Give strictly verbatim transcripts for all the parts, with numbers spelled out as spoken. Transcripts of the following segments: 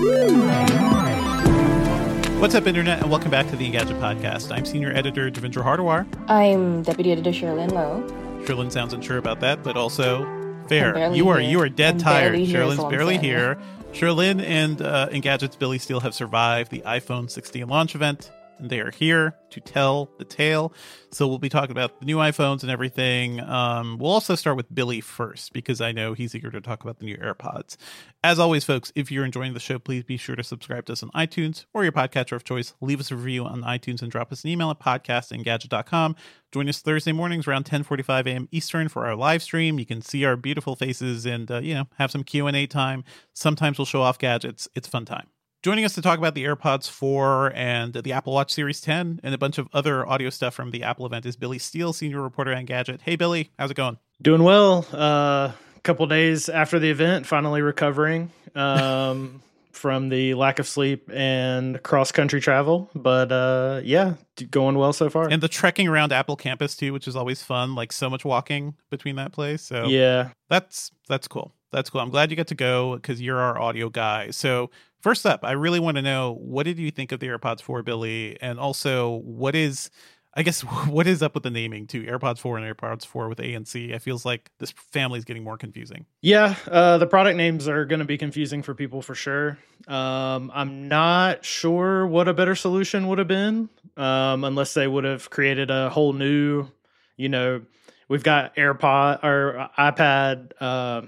What's up, Internet, and welcome back to the Engadget Podcast. I'm Senior Editor Devindra Hardawar. I'm Deputy Editor Sherilyn Lowe. Sherilyn sounds unsure about that, but also fair. You are here. you are dead I'm tired. barely here, Sherilyn's so I'm barely saying. here. Sherilyn and uh, Engadget's Billy Steele have survived the iPhone sixteen launch event, and they are here to tell the tale. So we'll be talking about the new iPhones and everything. Um, we'll also start with Billy first, because I know he's eager to talk about the new AirPods. As always, folks, if you're enjoying the show, please be sure to subscribe to us on iTunes or your podcatcher of choice. Leave us a review on iTunes and drop us an email at podcast at engadget dot com. Join us Thursday mornings around ten forty-five a.m. Eastern for our live stream. You can see our beautiful faces and, uh, you know, have some Q and A time. Sometimes we'll show off gadgets. It's a fun time. Joining us to talk about the AirPods four and the Apple Watch Series ten and a bunch of other audio stuff from the Apple event is Billy Steele, Senior Reporter at Engadget. Hey, Billy, how's it going? Doing well. Uh, a couple days after the event, finally recovering um, from the lack of sleep and cross-country travel. But uh, yeah, going well so far. And the trekking around Apple campus, too, which is always fun. Like, so much walking between that place. So yeah, that's that's cool. That's cool. I'm glad you got to go because you're our audio guy. So first up, I really want to know, what did you think of the AirPods four, Billy? And also, what is, I guess, what is up with the naming too? AirPods four and AirPods four with A and C. It feels like this family is getting more confusing. Yeah, uh, the product names are going to be confusing for people for sure. Um, I'm not sure what a better solution would have been, um, unless they would have created a whole new, you know, we've got AirPod or iPad uh,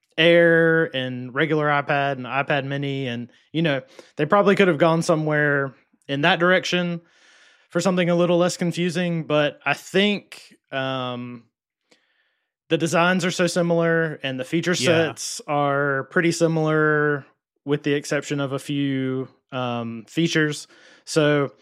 Air and regular iPad and iPad mini. And, you know, they probably could have gone somewhere in that direction for something a little less confusing. But I think um, the designs are so similar and the feature sets yeah. are pretty similar with the exception of a few um, features. So,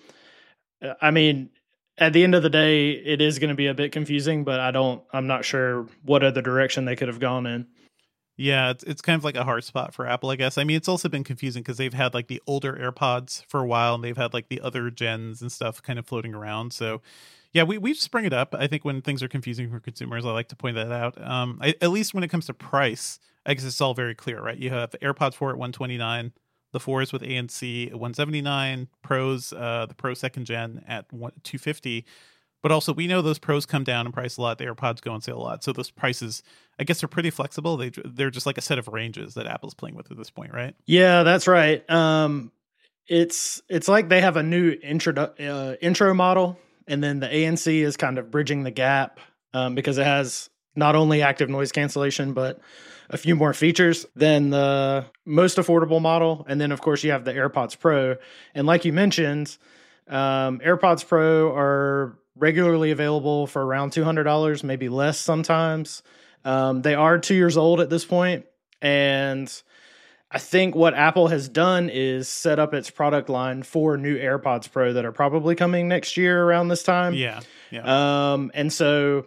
I mean, at the end of the day, it is going to be a bit confusing, but I don't, I'm not sure what other direction they could have gone in. Yeah, it's it's kind of like a hard spot for Apple, I guess. I mean, it's also been confusing because they've had like the older AirPods for a while, and they've had like the other gens and stuff kind of floating around. So, yeah, we we just bring it up. I think when things are confusing for consumers, I like to point that out. Um, I, at least when it comes to price, I guess it's all very clear, right? You have AirPods four at one twenty-nine, the fours with A and C at one seventy-nine, Pros, uh, the Pro second gen at two fifty. But also, we know those Pros come down in price a lot. The AirPods go on sale a lot. So those prices, I guess, are pretty flexible. They, they're just like a set of ranges that Apple's playing with at this point, right? Yeah, that's right. Um, it's it's like they have a new intro, uh, intro model, and then the A N C is kind of bridging the gap um, because it has not only active noise cancellation, but a few more features than the most affordable model. And then, of course, you have the AirPods Pro. And like you mentioned, um, AirPods Pro are regularly available for around two hundred dollars, maybe less sometimes. Um, they are two years old at this point, and I think what Apple has done is set up its product line for new AirPods Pro that are probably coming next year around this time. Yeah, yeah. Um, and so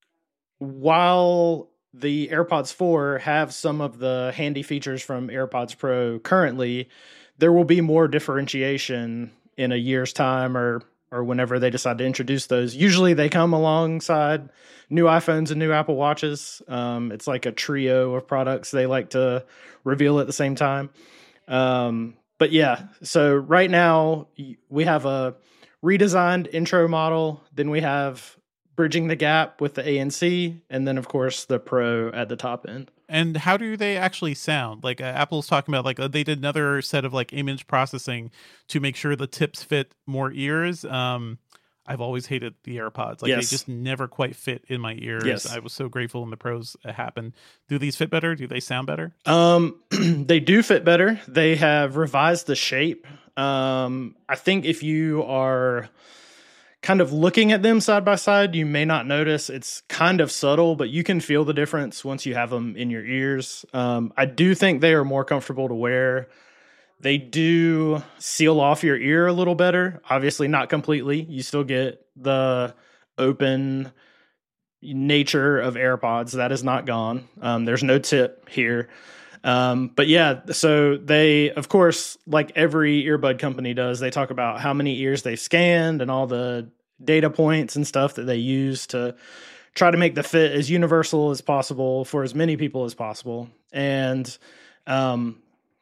while the AirPods four have some of the handy features from AirPods Pro currently, there will be more differentiation in a year's time or or whenever they decide to introduce those. Usually they come alongside new iPhones and new Apple Watches. Um, it's like a trio of products they like to reveal at the same time. Um, but yeah, so right now we have a redesigned intro model. Then we have bridging the gap with the A N C, and then of course the Pro at the top end. And how do they actually sound? Like uh, Apple's talking about, like uh, they did another set of like image processing to make sure the tips fit more ears. Um, I've always hated the AirPods. Like yes. they just never quite fit in my ears. Yes. I was so grateful when the Pros happened. Do these fit better? Do they sound better? Um, they do fit better. They have revised the shape. Um, I think if you are kind of looking at them side by side, you may not notice. It's kind of subtle, but you can feel the difference once you have them in your ears. Um, I do think they are more comfortable to wear. They do seal off your ear a little better. Obviously not completely. You still get the open nature of AirPods. That is not gone. Um, there's no tip here. Um, but yeah, so they, of course, like every earbud company does, they talk about how many ears they've scanned and all the data points and stuff that they use to try to make the fit as universal as possible for as many people as possible. And um,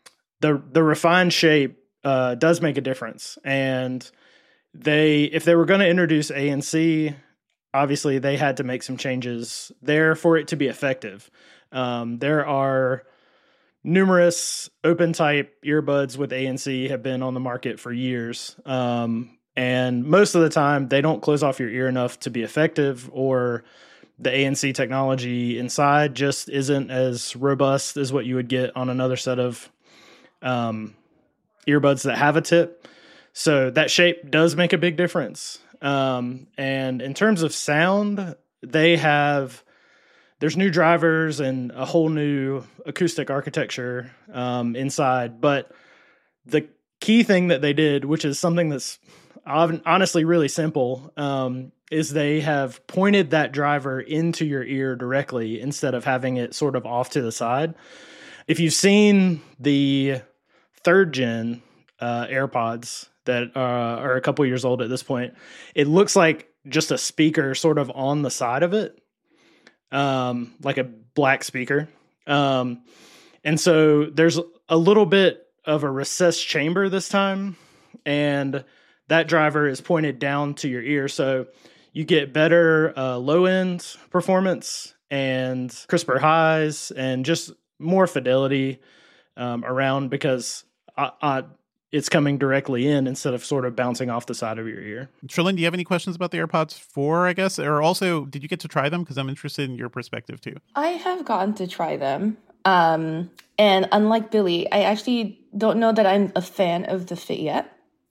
the the refined shape uh, does make a difference. And they, if they were going to introduce A N C, obviously they had to make some changes there for it to be effective. Um, there are numerous open type earbuds with A N C have been on the market for years. Um, and most of the time they don't close off your ear enough to be effective, or the A N C technology inside just isn't as robust as what you would get on another set of um, earbuds that have a tip. So that shape does make a big difference. Um, and in terms of sound, they have, there's new drivers and a whole new acoustic architecture um, inside. But the key thing that they did, which is something that's honestly really simple, um, is they have pointed that driver into your ear directly instead of having it sort of off to the side. If you've seen the third gen uh, AirPods that uh, are a couple years old at this point, it looks like just a speaker sort of on the side of it, um, like a black speaker. Um, and so there's a little bit of a recessed chamber this time, and that driver is pointed down to your ear. So you get better uh, low-end performance and crisper highs and just more fidelity um, around, because I, I, it's coming directly in instead of sort of bouncing off the side of your ear. Trillian, do you have any questions about the AirPods four, I guess? Or also, did you get to try them? Because I'm interested in your perspective, too. I have gotten to try them. Um, and unlike Billy, I actually don't know that I'm a fan of the fit yet.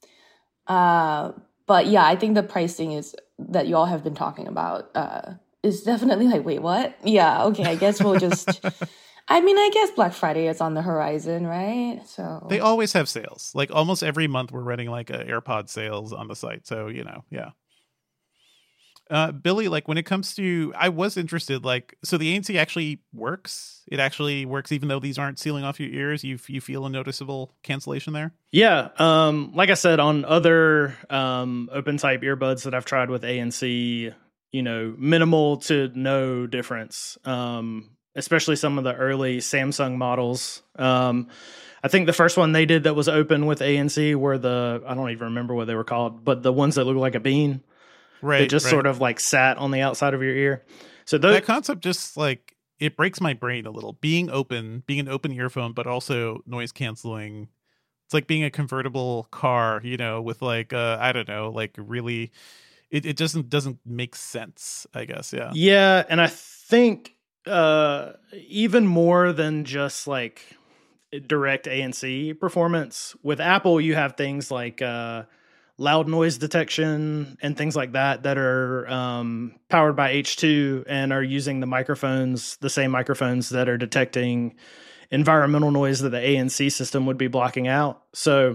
Uh, but yeah, I think the pricing is that you all have been talking about uh, is definitely like, wait, what? Yeah, okay, I guess we'll just... I mean, I guess Black Friday is on the horizon, right? So they always have sales. Like almost every month we're running like a AirPod sales on the site. So, you know, yeah. Uh, Billy, like when it comes to, I was interested, like, so the A N C actually works. It actually works, even though these aren't sealing off your ears. You you feel a noticeable cancellation there? Yeah. Um, like I said, on other um, open type earbuds that I've tried with A N C, you know, minimal to no difference. Um, especially some of the early Samsung models. Um, I think the first one they did that was open with A N C were the, I don't even remember what they were called, but the ones that look like a bean. Right. That just right. sort of like sat on the outside of your ear. So those, that concept just like, it breaks my brain a little. Being open, being an open earphone, but also noise canceling. It's like being a convertible car, you know, with like, uh, I don't know, like really, it, it doesn't, doesn't make sense, I guess. Yeah. Yeah. And I think, uh even more than just like direct A N C performance with Apple, you have things like uh loud noise detection and things like that that are um powered by H two and are using the microphones, the same microphones that are detecting environmental noise that the A N C system would be blocking out. So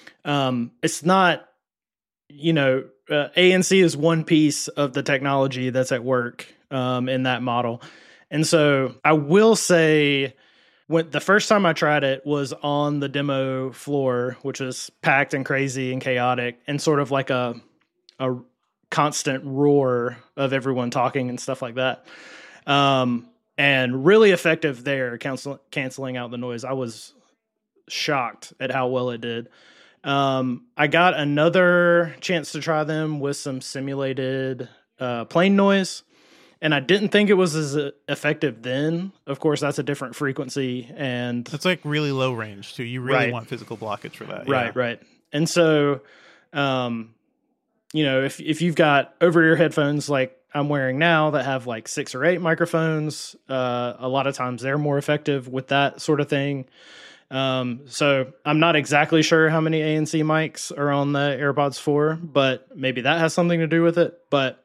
um it's not, you know, uh, A N C is one piece of the technology that's at work um in that model. And so I will say, when the first time I tried it was on the demo floor, which was packed and crazy and chaotic and sort of like a a constant roar of everyone talking and stuff like that. Um, and really effective there, cancel, canceling out the noise. I was shocked at how well it did. Um, I got another chance to try them with some simulated uh, plane noise. And I didn't think it was as effective then. Of course, that's a different frequency. And it's like really low range, too. You really right. want physical blockage for that. Right, yeah. right. And so, um, you know, if if you've got over-ear headphones like I'm wearing now that have like six or eight microphones, uh, a lot of times they're more effective with that sort of thing. Um, so I'm not exactly sure how many A N C mics are on the AirPods four, but maybe that has something to do with it. But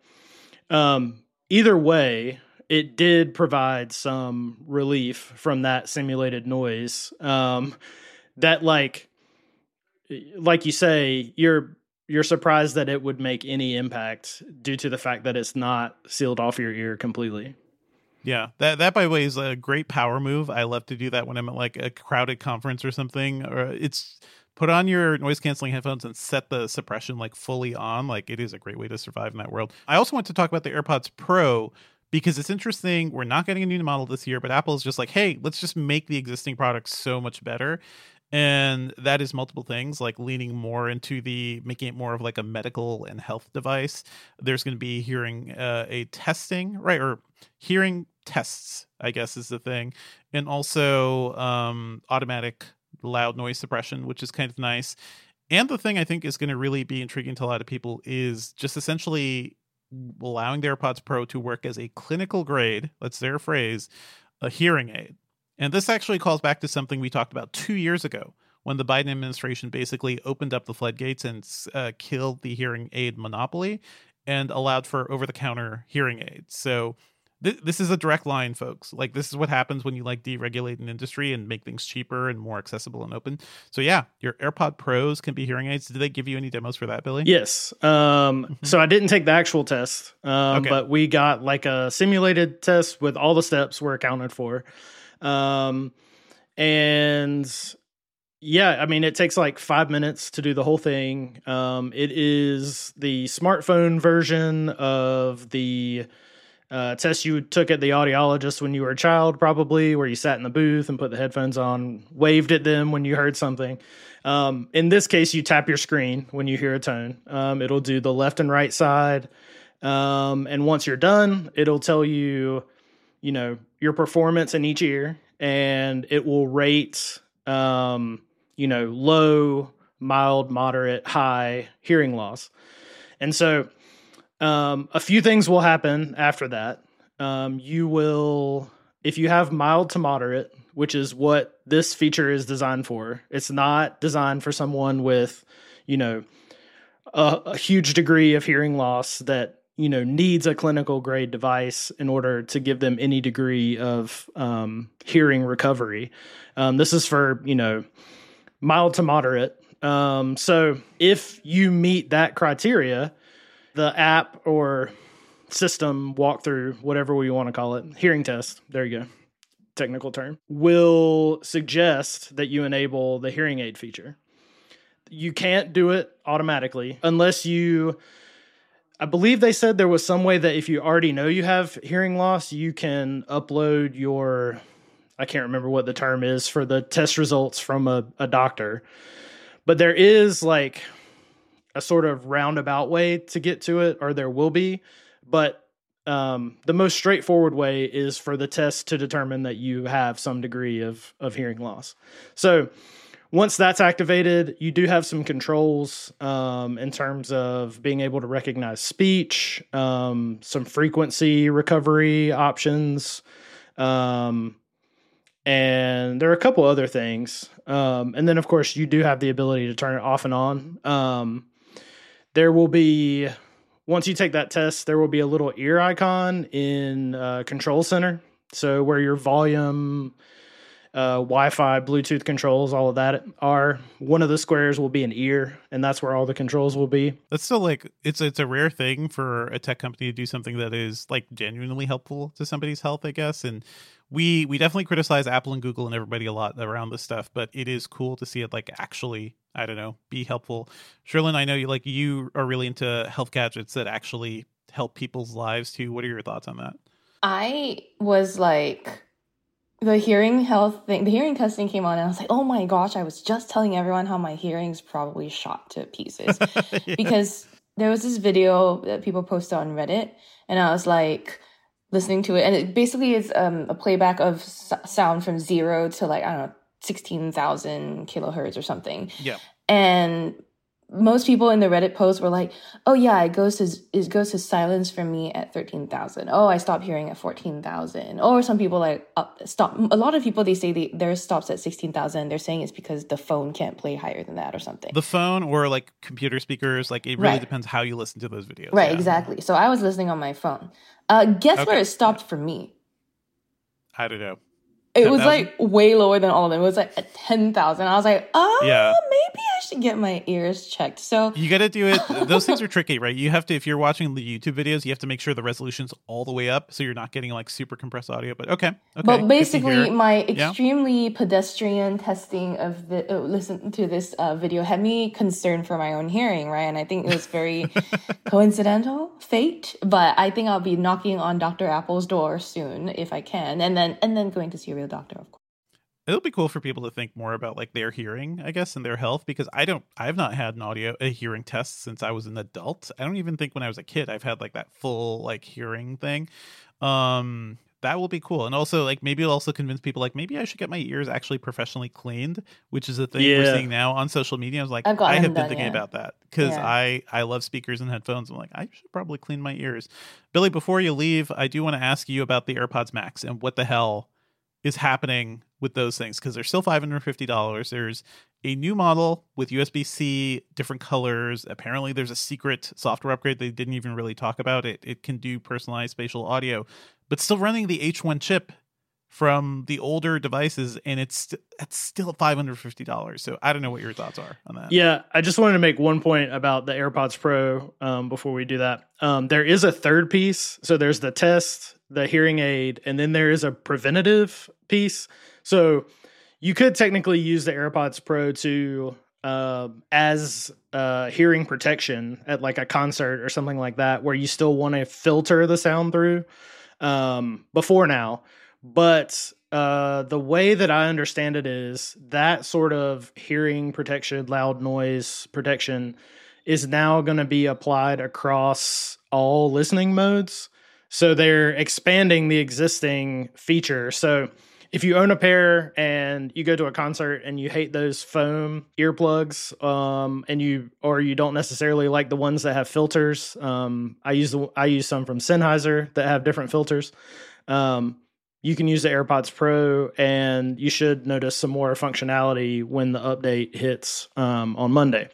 um either way, it did provide some relief from that simulated noise. Um, that, like, like you say, you're you're surprised that it would make any impact due to the fact that it's not sealed off your ear completely. Yeah, that that by the way is a great power move. I love to do that when I'm at like a crowded conference or something. Or it's put on your noise canceling headphones and set the suppression like fully on. Like it is a great way to survive in that world. I also want to talk about the AirPods Pro because it's interesting. We're not getting a new model this year, but Apple is just like, hey, let's just make the existing product so much better. And that is multiple things, like leaning more into the making it more of like a medical and health device. There's going to be hearing uh, aid testing, right? Or hearing tests, I guess is the thing. And also um, automatic loud noise suppression, which is kind of nice. And the thing I think is going to really be intriguing to a lot of people is just essentially allowing the AirPods Pro to work as a clinical grade, that's their phrase, a hearing aid. And this actually calls back to something we talked about two years ago when the Biden administration basically opened up the floodgates and uh, killed the hearing aid monopoly and allowed for over-the-counter hearing aids. So th- this is a direct line, folks. Like, this is what happens when you like deregulate an industry and make things cheaper and more accessible and open. So yeah, your AirPod Pros can be hearing aids. Did they give you any demos for that, Billy? Yes. Um, so I didn't take the actual test, um, okay. but we got like a simulated test with all the steps were accounted for. Um, and yeah, I mean, it takes like five minutes to do the whole thing. Um, it is the smartphone version of the, uh, test you took at the audiologist when you were a child, probably, where you sat in the booth and put the headphones on, waved at them when you heard something. Um, in this case, you tap your screen when you hear a tone. Um, it'll do the left and right side. Um, and once you're done, it'll tell you, you know, your performance in each ear, and it will rate, um, you know, low, mild, moderate, high hearing loss. And so, um, a few things will happen after that. Um, you will, if you have mild to moderate, which is what this feature is designed for, it's not designed for someone with, you know, a, a huge degree of hearing loss that, you know, needs a clinical grade device in order to give them any degree of um, hearing recovery. Um, this is for, you know, mild to moderate. Um, so if you meet that criteria, the app or system walkthrough, whatever we want to call it, hearing test, there you go, technical term, will suggest that you enable the hearing aid feature. You can't do it automatically unless you... I believe they said there was some way that if you already know you have hearing loss, you can upload your, I can't remember what the term is for the test results from a, a doctor. But there is like a sort of roundabout way to get to it, or there will be. But um, the most straightforward way is for the test to determine that you have some degree of, of hearing loss. So once that's activated, you do have some controls um, in terms of being able to recognize speech, um, some frequency recovery options, um, and there are a couple other things. Um, and then, of course, you do have the ability to turn it off and on. Um, there will be, once you take that test, there will be a little ear icon in uh, Control Center. So where your volume... Uh, Wi-Fi, Bluetooth controls, all of that are. One of the squares will be an ear, and that's where all the controls will be. That's still like, it's it's a rare thing for a tech company to do something that is like genuinely helpful to somebody's health, I guess. And we we definitely criticize Apple and Google and everybody a lot around this stuff, but it is cool to see it like actually, I don't know, be helpful. Sherlyn, I know you like you are really into health gadgets that actually help people's lives too. What are your thoughts on that? I was like... The hearing health thing, the hearing testing came on, and I was like, oh my gosh, I was just telling everyone how my hearing's probably shot to pieces. yeah. Because there was this video that people posted on Reddit, and I was like listening to it, and it basically is um, a playback of s- sound from zero to like, I don't know, sixteen thousand kilohertz or something. Yeah. And most people in the Reddit post were like, oh yeah, it goes to it goes to silence for me at thirteen thousand. Oh, I stopped hearing at fourteen thousand. Or some people like up, stop. A lot of people, they say they, theirs stops at sixteen thousand. They're saying it's because the phone can't play higher than that or something. The phone or like computer speakers, like it really right. depends how you listen to those videos. Right, yeah. exactly. So I was listening on my phone. Uh, guess okay. where it stopped for me? I don't know. It was like way lower than all of them. It was like at ten thousand. I was like, oh, yeah. maybe I should get my ears checked. So you got to do it. Those things are tricky, right? You have to, if you're watching the YouTube videos, you have to make sure the resolution's all the way up so you're not getting like super compressed audio. But okay. okay but basically, my yeah. extremely pedestrian testing of the uh, listen to this uh, video had me concerned for my own hearing, right? And I think it was very coincidental, fate. But I think I'll be knocking on Doctor Apple's door soon if I can, and then and then going to see a real doctor, of course. It'll be cool for people to think more about like their hearing, I guess, and their health, because I don't, I've not had an audio, a hearing test since I was an adult. I don't even think when I was a kid, I've had like that full like hearing thing. Um, that will be cool. And also like, maybe it'll also convince people like, maybe I should get my ears actually professionally cleaned, which is a thing Yeah. we're seeing now on social media. I was like, I've gotten I have them been done, thinking yeah. about that because Yeah. I, I love speakers and headphones. I'm like, I should probably clean my ears. Billy, before you leave, I do want to ask you about the AirPods Max and what the hell is happening with those things, because they're still five hundred fifty dollars. There's a new model with U S B C, different colors. Apparently there's a secret software upgrade they didn't even really talk about. It it can do personalized spatial audio, but still running the H one chip from the older devices, and it's it's still five hundred fifty dollars. So I don't know what your thoughts are on that. Yeah, I just wanted to make one point about the AirPods Pro um, before we do that. Um, there is a third piece. So there's the test, the hearing aid, and then there is a preventative piece. So you could technically use the AirPods Pro to uh, as uh, hearing protection at like a concert or something like that, where you still want to filter the sound through um, before now. But uh, the way that I understand it is that sort of hearing protection, loud noise protection is now going to be applied across all listening modes. So they're expanding the existing feature. So if you own a pair and you go to a concert and you hate those foam earplugs, um, and you or you don't necessarily like the ones that have filters, um, I use the, I use some from Sennheiser that have different filters. Um, you can use the AirPods Pro, and you should notice some more functionality when the update hits um, on Monday.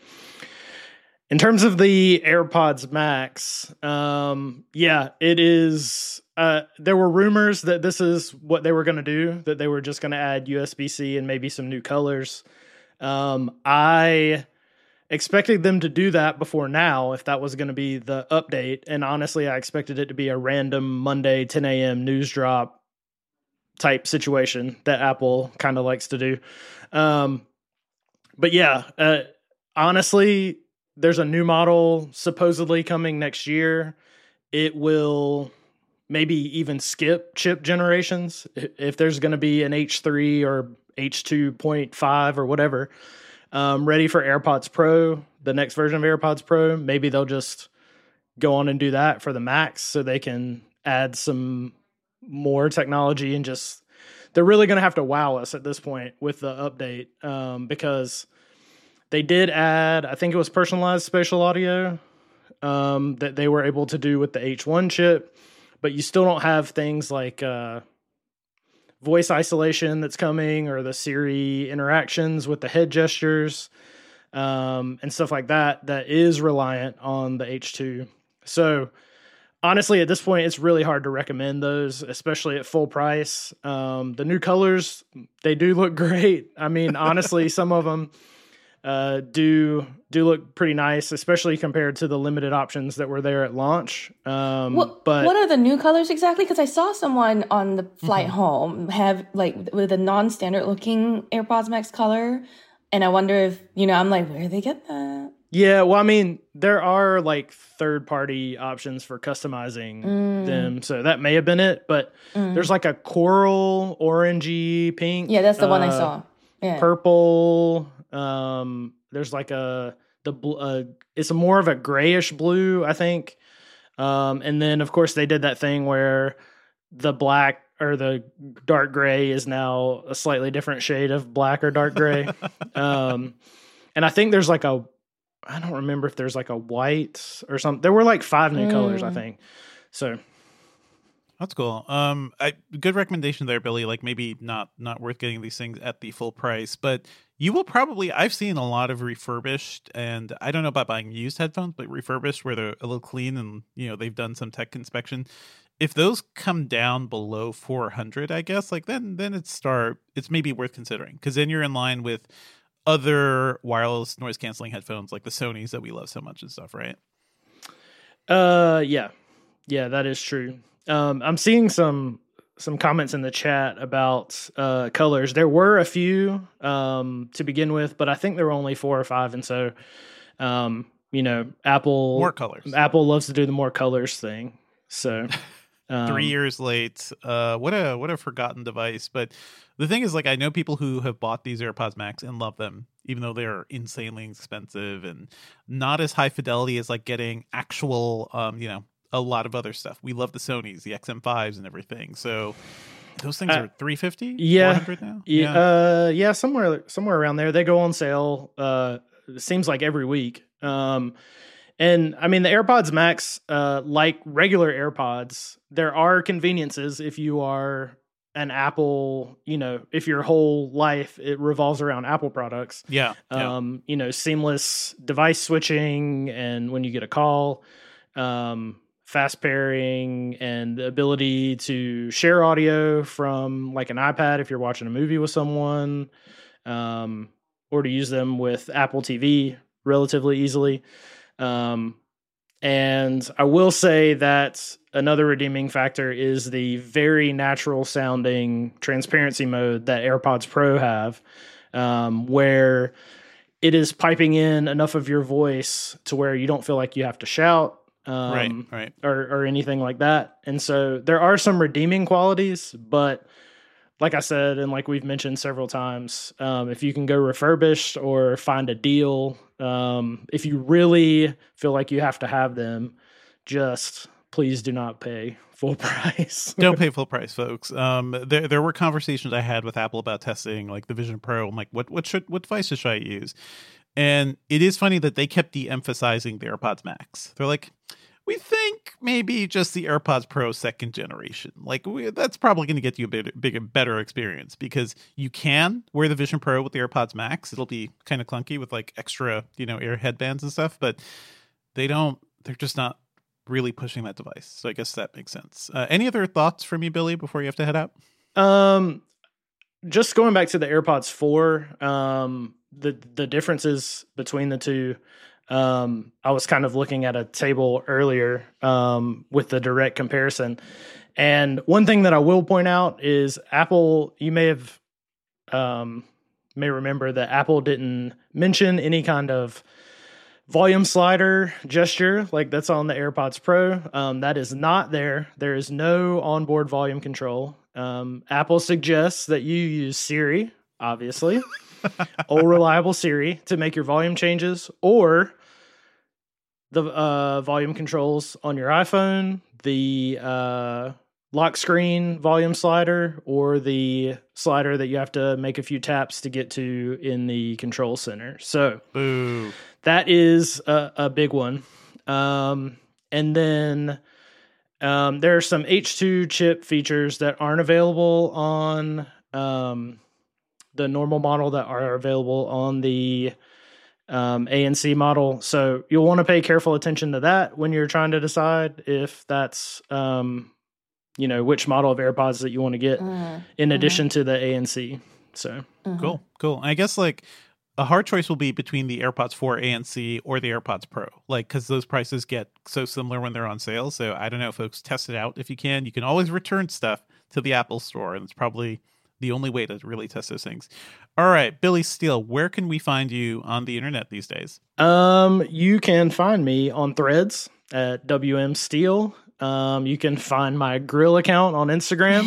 In terms of the AirPods Max, um, yeah, it is. Uh, there were rumors that this is what they were going to do, that they were just going to add U S B C and maybe some new colors. Um, I expected them to do that before now, if that was going to be the update. And honestly, I expected it to be a random Monday ten a.m. news drop type situation that Apple kind of likes to do. Um, but yeah, uh, honestly, there's a new model supposedly coming next year. It will maybe even skip chip generations. If there's going to be an H three or H two point five or whatever, um, ready for AirPods Pro, the next version of AirPods Pro, maybe they'll just go on and do that for the Max so they can add some more technology and just, they're really going to have to wow us at this point with the update, um, because they did add, I think it was personalized spatial audio um, that they were able to do with the H one chip, but you still don't have things like uh, voice isolation that's coming, or the Siri interactions with the head gestures um, and stuff like that, that is reliant on the H two. So honestly, at this point, it's really hard to recommend those, especially at full price. Um, the new colors, they do look great. I mean, honestly, some of them uh, do do look pretty nice, especially compared to the limited options that were there at launch. Um, What, but what are the new colors exactly? Because I saw someone on the flight Mm-hmm. home have like with a non-standard looking AirPods Max color, and I wonder if you know. I'm like, where did they get that? yeah, well, I mean, there are like third party options for customizing Mm. them, so that may have been it. But Mm. there's like a coral, orangey, pink. Yeah, that's the one I uh, saw. Yeah. Purple. Um, there's like a the bl- uh, it's a more of a grayish blue, I think. Um, and then of course they did that thing where the black or the dark gray is now a slightly different shade of black or dark gray. um, and I think there's like a I don't remember if there's like a white or something. There were like five new colors, I Mm. think. So That's cool. Um, I good recommendation there, Billy. Like maybe not not worth getting these things at the full price, but you will probably. I've seen a lot of refurbished, and I don't know about buying used headphones, but refurbished where they're a little clean and you know they've done some tech inspection. If those come down below four hundred, I guess like then then it's start. It's maybe worth considering because then you're in line with other wireless noise canceling headphones like the Sonys that we love so much and stuff, right? Uh, yeah, yeah, that is true. Um, I'm seeing some some comments in the chat about uh colors. There were a few um to begin with, but I think there were only four or five, and so um, you know, Apple More colors. Apple loves to do the more colors thing. So Um, Three years late. Uh, what a what a forgotten device. But the thing is, like, I know people who have bought these AirPods Max and love them, even though they're insanely expensive and not as high fidelity as like getting actual, um, you know, a lot of other stuff. We love the Sonys, the X M fives, and everything. So those things uh, are three fifty, yeah, four hundred now. Yeah, uh, yeah, somewhere somewhere around there. They go on sale. Uh, it seems like every week. Um, And I mean, the AirPods Max, uh, like regular AirPods, there are conveniences if you are an Apple, you know, if your whole life it revolves around Apple products. Yeah. yeah. Um, you know, seamless device switching, and when you get a call, um, fast pairing, and the ability to share audio from like an iPad if you're watching a movie with someone, um, or to use them with Apple T V relatively easily. Um, and I will say that another redeeming factor is the very natural sounding transparency mode that AirPods Pro have, um, where it is piping in enough of your voice to where you don't feel like you have to shout, um, right, right. or, or anything like that. And so there are some redeeming qualities, but like I said, and like we've mentioned several times, um, if you can go refurbished or find a deal, um, if you really feel like you have to have them, just please do not pay full price. Don't pay full price, folks. Um, there there were conversations I had with Apple about testing like the Vision Pro. I'm like, what what should what devices should I use? And it is funny that they kept de-emphasizing the AirPods Max. They're like, we think maybe just the AirPods Pro second generation. Like we, that's probably going to get you a bit bigger, better experience because you can wear the Vision Pro with the AirPods Max. It'll be kind of clunky with like extra, you know, ear headbands and stuff, but they don't. They're just not really pushing that device. So I guess that makes sense. Uh, any other thoughts from you, Billy, before you have to head out? Um, just going back to the AirPods four, um, the the differences between the two. Um, I was kind of looking at a table earlier um, with the direct comparison. And one thing that I will point out is Apple, you may have, um, may remember that Apple didn't mention any kind of volume slider gesture like that's on the AirPods Pro. Um, that is not there. There is no onboard volume control. Um, Apple suggests that you use Siri, obviously. Old reliable Siri to make your volume changes, or the uh, volume controls on your iPhone, the uh, lock screen volume slider, or the slider that you have to make a few taps to get to in the control center. So Boo. that is a, a big one. Um, and then um, there are some H two chip features that aren't available on um, the normal model that are available on the um, A N C model. So you'll want to pay careful attention to that when you're trying to decide if that's, um, you know, which model of AirPods that you want to get mm-hmm. in addition mm-hmm. to the A N C. So mm-hmm. cool, cool. I guess like a hard choice will be between the AirPods four A N C or the AirPods Pro, like because those prices get so similar when they're on sale. So I don't know, folks, test it out if you can. You can always return stuff to the Apple Store, and it's probably the only way to really test those things. All right, Billy Steele, where can we find you on the internet these days? Um, you can find me on Threads at W M Steele. Um, you can find my grill account on Instagram,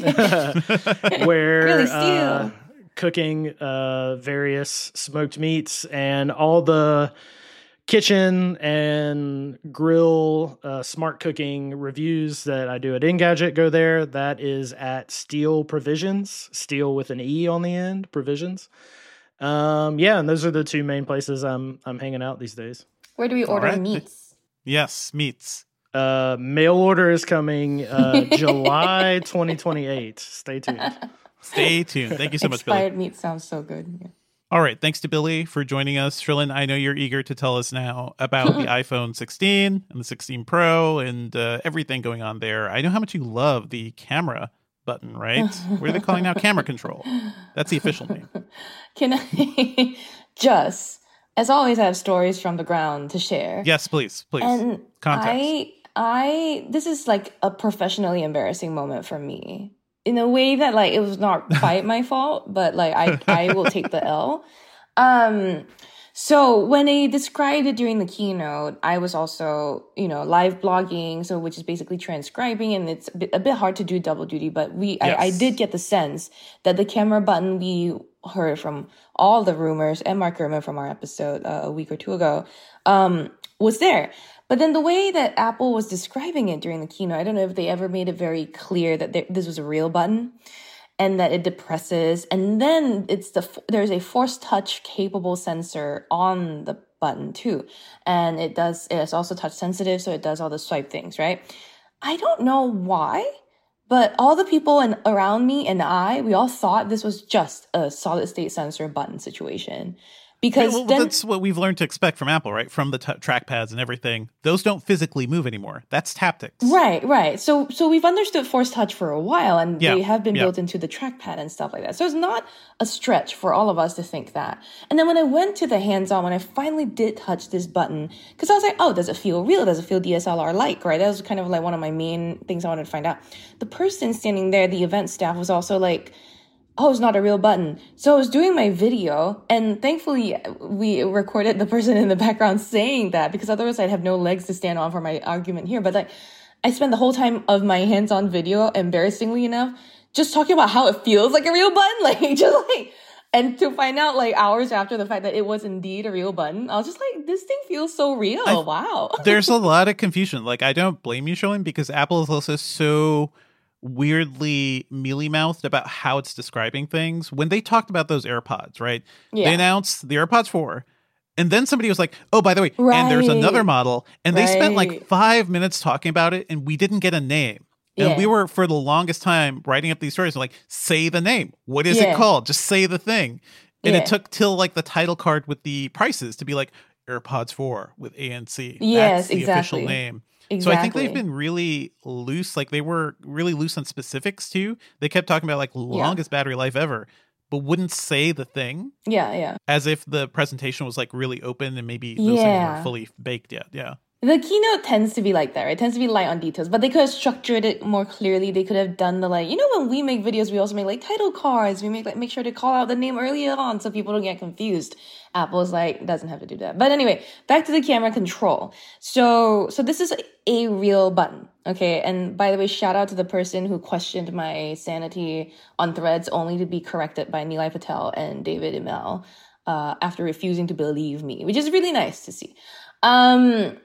where really uh, cooking uh, various smoked meats and all the kitchen and grill uh, smart cooking reviews that I do at Engadget go there. That is at Steele Provisions, Steele with an E on the end, Provisions. Um, yeah, and those are the two main places I'm I'm hanging out these days. Where do we order right. meats? Yes, meats. Uh, mail order is coming uh, July twenty twenty-eight. Stay tuned. Stay tuned. Thank you so much, Billy. Expired meat sounds so good. Yeah. All right. Thanks to Billy for joining us. Shrillin, I know you're eager to tell us now about the iPhone sixteen and the sixteen Pro and uh, everything going on there. I know how much you love the camera button, right? What are they calling now? Camera control. That's the official name. Can I just, as always, I have stories from the ground to share. Yes, please. Please. And Context. I, I, this is like a professionally embarrassing moment for me. In a way that, like, it was not quite my fault, but, like, I, I will take the L. Um, So when they described it during the keynote, I was also, you know, live blogging, so which is basically transcribing, and it's a bit, a bit hard to do double duty. But we, Yes. I, I did get the sense that the camera button we heard from all the rumors and Mark Gurman from our episode uh, a week or two ago um, was there. But then the way that Apple was describing it during the keynote, I don't know if they ever made it very clear that there, this was a real button. And that it depresses, and then it's the there's a force touch capable sensor on the button too, and it does it's also touch sensitive, so it does all the swipe things, right? I don't know why, but all the people and around me and I, we all thought this was just a solid state sensor button situation. Because well, then, that's what we've learned to expect from Apple, right? From the t- trackpads and everything. Those don't physically move anymore. That's taptics. Right, right. So so we've understood force touch for a while, and Yeah, they have been yeah. built into the trackpad and stuff like that. So it's not a stretch for all of us to think that. And then when I went to the hands-on, when I finally did touch this button, because I was like, oh, does it feel real? Does it feel D S L R-like, right? That was kind of like one of my main things I wanted to find out. The person standing there, the event staff, was also like, oh, it's not a real button. So I was doing my video, and thankfully we recorded the person in the background saying that, because otherwise I'd have no legs to stand on for my argument here. But like, I spent the whole time of my hands-on video, embarrassingly enough, just talking about how it feels like a real button, like just like, and to find out like hours after the fact that it was indeed a real button, I was just like, this thing feels so real. I- wow. There's a lot of confusion. Like, I don't blame you, Shalene, because Apple is also so weirdly mealy-mouthed about how it's describing things. When they talked about those AirPods, right? Yeah. They announced the AirPods four, and then somebody was like, oh, by the way, and there's Right. another model, and they spent like Right. five minutes talking about it, and we didn't get a name. And Yeah. we were, for the longest time, writing up these stories, like, say the name. What is Yeah. it called? Just say the thing. And Yeah. it took till like the title card with the prices to be like, AirPods four with A N C. Yes, That's the exactly. official name. Exactly. So I think they've been really loose. Like, they were really loose on specifics too. They kept talking about like longest battery life ever, but wouldn't say the thing, Yeah, yeah. as if the presentation was like really open and maybe those things Yeah. weren't fully baked yet. Yeah. The keynote tends to be like that, right? It tends to be light on details, but they could have structured it more clearly. They could have done the like, you know, when we make videos, we also make like title cards. We make like make sure to call out the name earlier on so people don't get confused. Apple's like doesn't have to do that. But anyway, back to the camera control. So, so this is a real button, okay? And by the way, shout out to the person who questioned my sanity on Threads, only to be corrected by Nilay Patel and David Imel uh, after refusing to believe me, which is really nice to see. Um.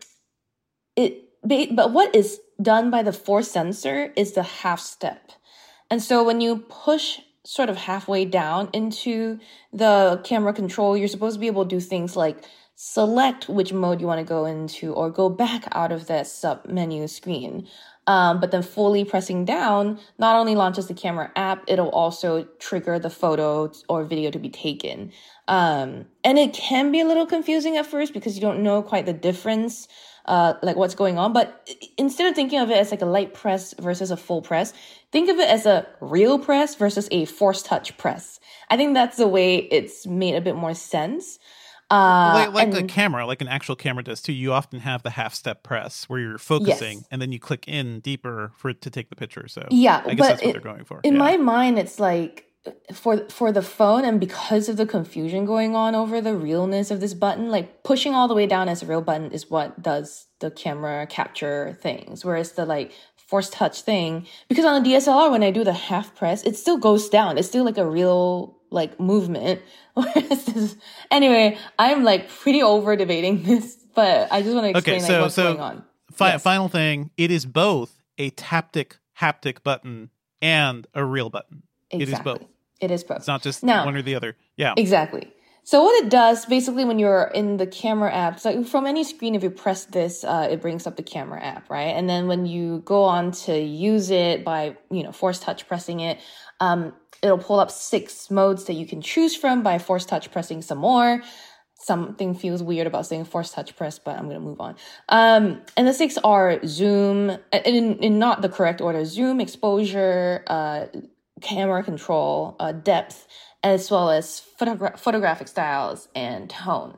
It, but what is done by the force sensor is the half step. And so when you push sort of halfway down into the camera control, you're supposed to be able to do things like select which mode you want to go into or go back out of that sub menu screen. Um, but then fully pressing down not only launches the camera app, it'll also trigger the photo or video to be taken. Um, and it can be a little confusing at first because you don't know quite the difference, uh, like what's going on. But instead of thinking of it as like a light press versus a full press, think of it as a real press versus a force touch press. I think that's the way it's made a bit more sense. Uh, like like and- a camera, like an actual camera does too. You often have the half step press where you're focusing Yes. and then you click in deeper for it to take the picture. So Yeah, I guess but that's what it- they're going for. In Yeah. my mind, it's like for for the phone, and because of the confusion going on over the realness of this button, like pushing all the way down as a real button is what does the camera capture things, whereas the like force touch thing, because on a D S L R when I do the half press, it still goes down. It's still like a real like movement. Whereas this, anyway, I'm like pretty over debating this, but I just want to explain Okay, like so what's so going on. fi- Yes. final thing, it is both a taptic haptic button and a real button. It is Exactly. both. It is both. It's not just Now- one or the other. Yeah. Exactly. So what it does, basically, when you're in the camera app, it's like from any screen, if you press this, uh, it brings up the camera app, right? And then when you go on to use it by, you know, force touch pressing it, um, it'll pull up six modes that you can choose from by force touch pressing some more. Something feels weird about saying force touch press, but I'm going to move on. Um, and the six are zoom, in, in not the correct order, zoom, exposure, uh, camera control, uh, depth, as well as photogra- photographic styles and tone.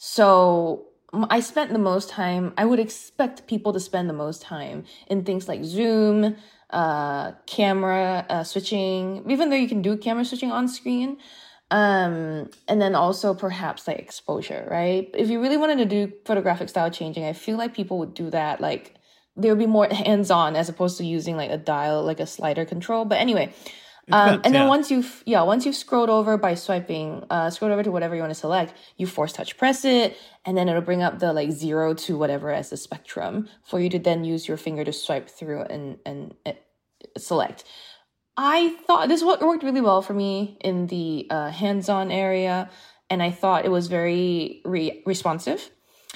So m- I spent the most time, I would expect people to spend the most time in things like zoom, uh, camera uh, switching, even though you can do camera switching on screen. Um, and then also perhaps like exposure, right? If you really wanted to do photographic style changing, I feel like people would do that. Like there would be more hands-on as opposed to using like a dial, like a slider control. But anyway, um, depends, and then yeah. once you've, yeah, once you've scrolled over by swiping, uh, scrolled over to whatever you want to select, you force touch press it, and then it'll bring up the like zero to whatever as the spectrum for you to then use your finger to swipe through and, and, and select. I thought this worked really well for me in the uh, hands-on area, and I thought it was very re- responsive.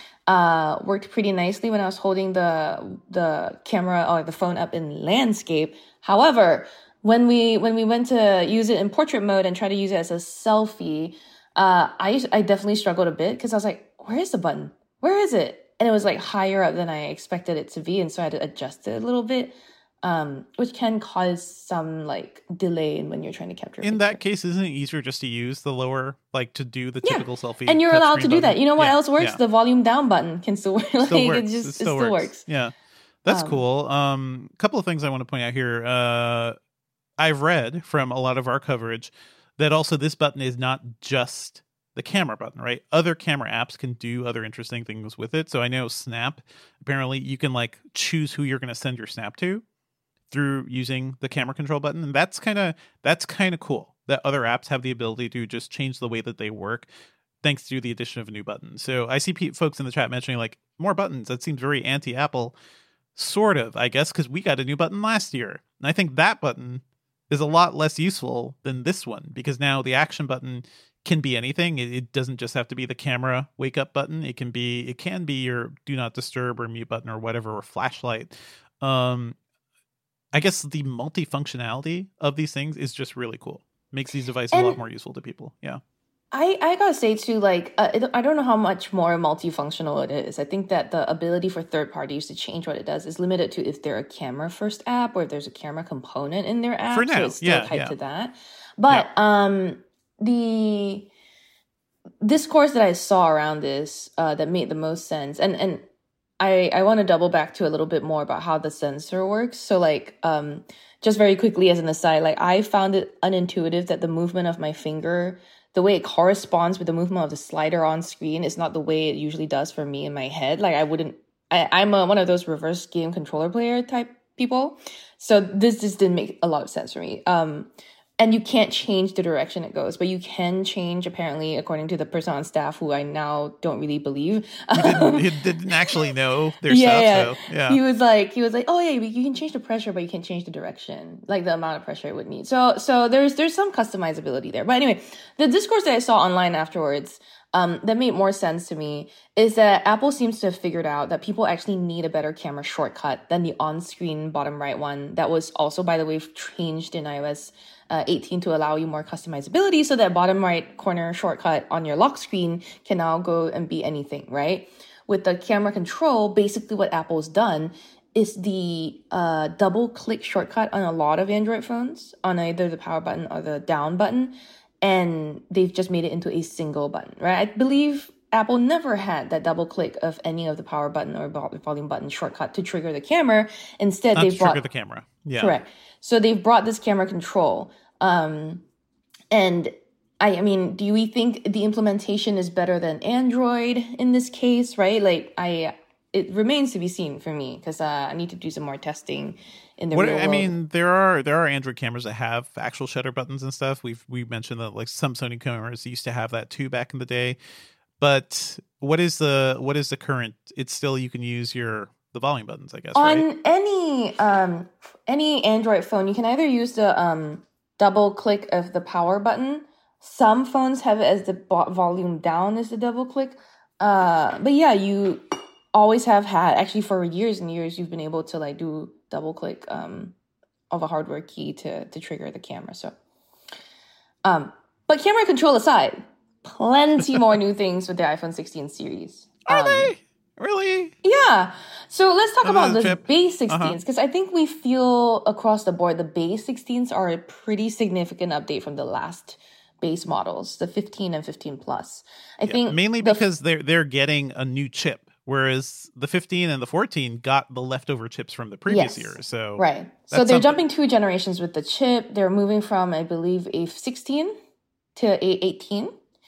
Uh, worked pretty nicely when I was holding the the camera or the phone up in landscape. However, when we when we went to use it in portrait mode and try to use it as a selfie, uh, I I definitely struggled a bit because I was like, "Where is the button? Where is it?" And it was like higher up than I expected it to be, and so I had to adjust it a little bit. Um, which can cause some like delay in when you're trying to capture. In that case, isn't it easier just to use the lower, like to do the yeah. typical selfie? And you're allowed to do button? that. You know what yeah. else works? Yeah. The volume down button can still work. Like, still works. It just it it still, still works. works. Yeah, that's um, cool. Um, a couple of things I want to point out here. Uh, I've read from a lot of our coverage that also this button is not just the camera button, right? Other camera apps can do other interesting things with it. So I know Snap, apparently you can like choose who you're going to send your snap to through using the camera control button. And that's kind of that's kind of cool that other apps have the ability to just change the way that they work thanks to the addition of a new button. So I see pe- folks in the chat mentioning like more buttons. That seems very anti-Apple. Sort of, I guess, because we got a new button last year. And I think that button is a lot less useful than this one because now the action button can be anything. It, it doesn't just have to be the camera wake up button. It can be it can be your do not disturb or mute button or whatever, or flashlight. Um, I guess the multifunctionality of these things is just really cool. Makes these devices And- a lot more useful to people. Yeah. I, I gotta say too, like, uh, it, I don't know how much more multifunctional it is. I think that the ability for third parties to change what it does is limited to if they're a camera first app or if there's a camera component in their app. For now, so it's still yeah, tied yeah. to that. But um, the discourse that I saw around this uh, that made the most sense, and and I I want to double back to a little bit more about how the sensor works. So like um, just very quickly as an aside, like I found it unintuitive that the movement of my finger, the way it corresponds with the movement of the slider on screen is not the way it usually does for me in my head. Like I wouldn't, I, I'm a, one of those reverse game controller player type people. So this just didn't make a lot of sense for me. Um, and you can't change the direction it goes, but you can change, apparently, according to the person on staff who I now don't really believe. He didn't, he didn't actually know their yeah, stuff. yeah. So, yeah. He was like, he was like, oh yeah, you can change the pressure, but you can't change the direction, like the amount of pressure it would need. So, so there's there's some customizability there. But anyway, the discourse that I saw online afterwards, um, that made more sense to me is that Apple seems to have figured out that people actually need a better camera shortcut than the on-screen bottom right one. That was also, by the way, changed in iOS Uh, eighteen to allow you more customizability, so that bottom right corner shortcut on your lock screen can now go and be anything, right? With the camera control, basically what Apple's done is the uh, double click shortcut on a lot of Android phones on either the power button or the down button, and they've just made it into a single button, right? I believe Apple never had that double click of any of the power button or volume button shortcut to trigger the camera. Instead, Not they've to trigger brought the camera. Yeah. correct. So they've brought this camera control. Um, and I, I mean, do we think the implementation is better than Android in this case, right? Like, I, it remains to be seen for me because uh, I need to do some more testing in the What, real I world. mean, there are there are Android cameras that have actual shutter buttons and stuff. We've we mentioned that like some Sony cameras used to have that too back in the day. But what is the what is the current? It's still you can use your the volume buttons, I guess. on right? any um any Android phone, you can either use the um double click of the power button. Some phones have it as the bo- volume down is the double click. Uh, but yeah, you always have had, actually for years and years, you've been able to like do double click um of a hardware key to to trigger the camera. So, um, but camera control aside, plenty more new things with the iPhone sixteen series. Are Um, they really? Yeah. So let's talk Another about the chip. base sixteens, Uh-huh. because I think we feel across the board the base sixteens are a pretty significant update from the last base models, the fifteen and fifteen plus. I Yeah, think mainly the- because they're they're getting a new chip, whereas the fifteen and the fourteen got the leftover chips from the previous Yes. year. So right. So that's they're something. jumping two generations with the chip. They're moving from, I believe, a sixteen to A eighteen.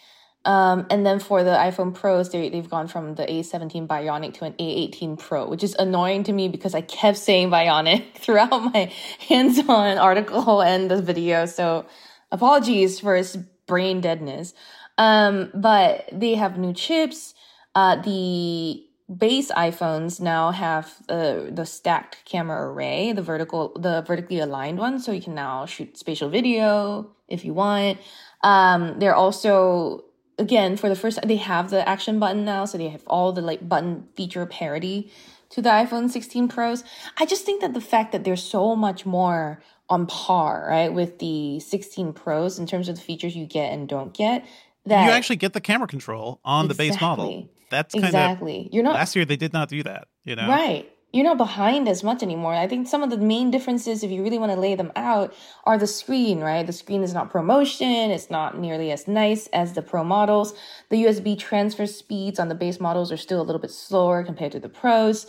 Um, and then for the iPhone Pros, they, they've gone from the A seventeen Bionic to an A eighteen Pro, which is annoying to me because I kept saying Bionic throughout my hands-on article and the video. So apologies for its brain deadness. Um, but they have new chips. Uh, the base iPhones now have the the stacked camera array, the vertical, the vertically aligned one, so you can now shoot spatial video if you want. Um, they're also, again, for the first time, they have the action button now, so they have all the like button feature parity to the iPhone sixteen Pros. I just think that the fact that they're so much more on par, right, with the sixteen Pros in terms of the features you get and don't get. That you actually get the camera control on exactly, the base model. That's kind exactly. of You're not last year they did not do that, you know. Right. You're not behind as much anymore. I think some of the main differences, if you really want to lay them out, are the screen, right? The screen is not ProMotion. It's not nearly as nice as the Pro models. The U S B transfer speeds on the base models are still a little bit slower compared to the Pros.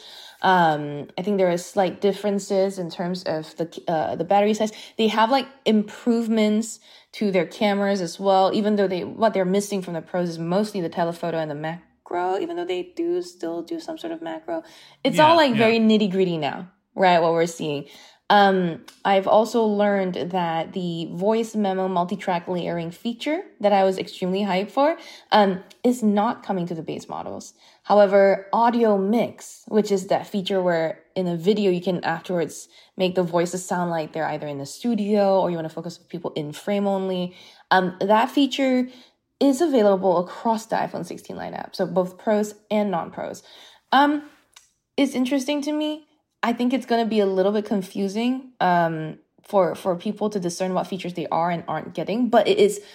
Um, I think there are slight differences in terms of the uh, the battery size. They have like improvements to their cameras as well, even though they what they're missing from the Pros is mostly the telephoto and the macro, even though they do still do some sort of macro. It's Yeah, all like yeah. very nitty gritty now, right? What we're seeing. Um, I've also learned that the voice memo multi-track layering feature that I was extremely hyped for um, is not coming to the base models. However, audio mix, which is that feature where in a video you can afterwards make the voices sound like they're either in the studio or you want to focus on people in frame only, um, that feature is available across the iPhone sixteen lineup, so both Pros and non-Pros. Um, it's interesting to me. I think it's going to be a little bit confusing um, for for people to discern what features they are and aren't getting, but it is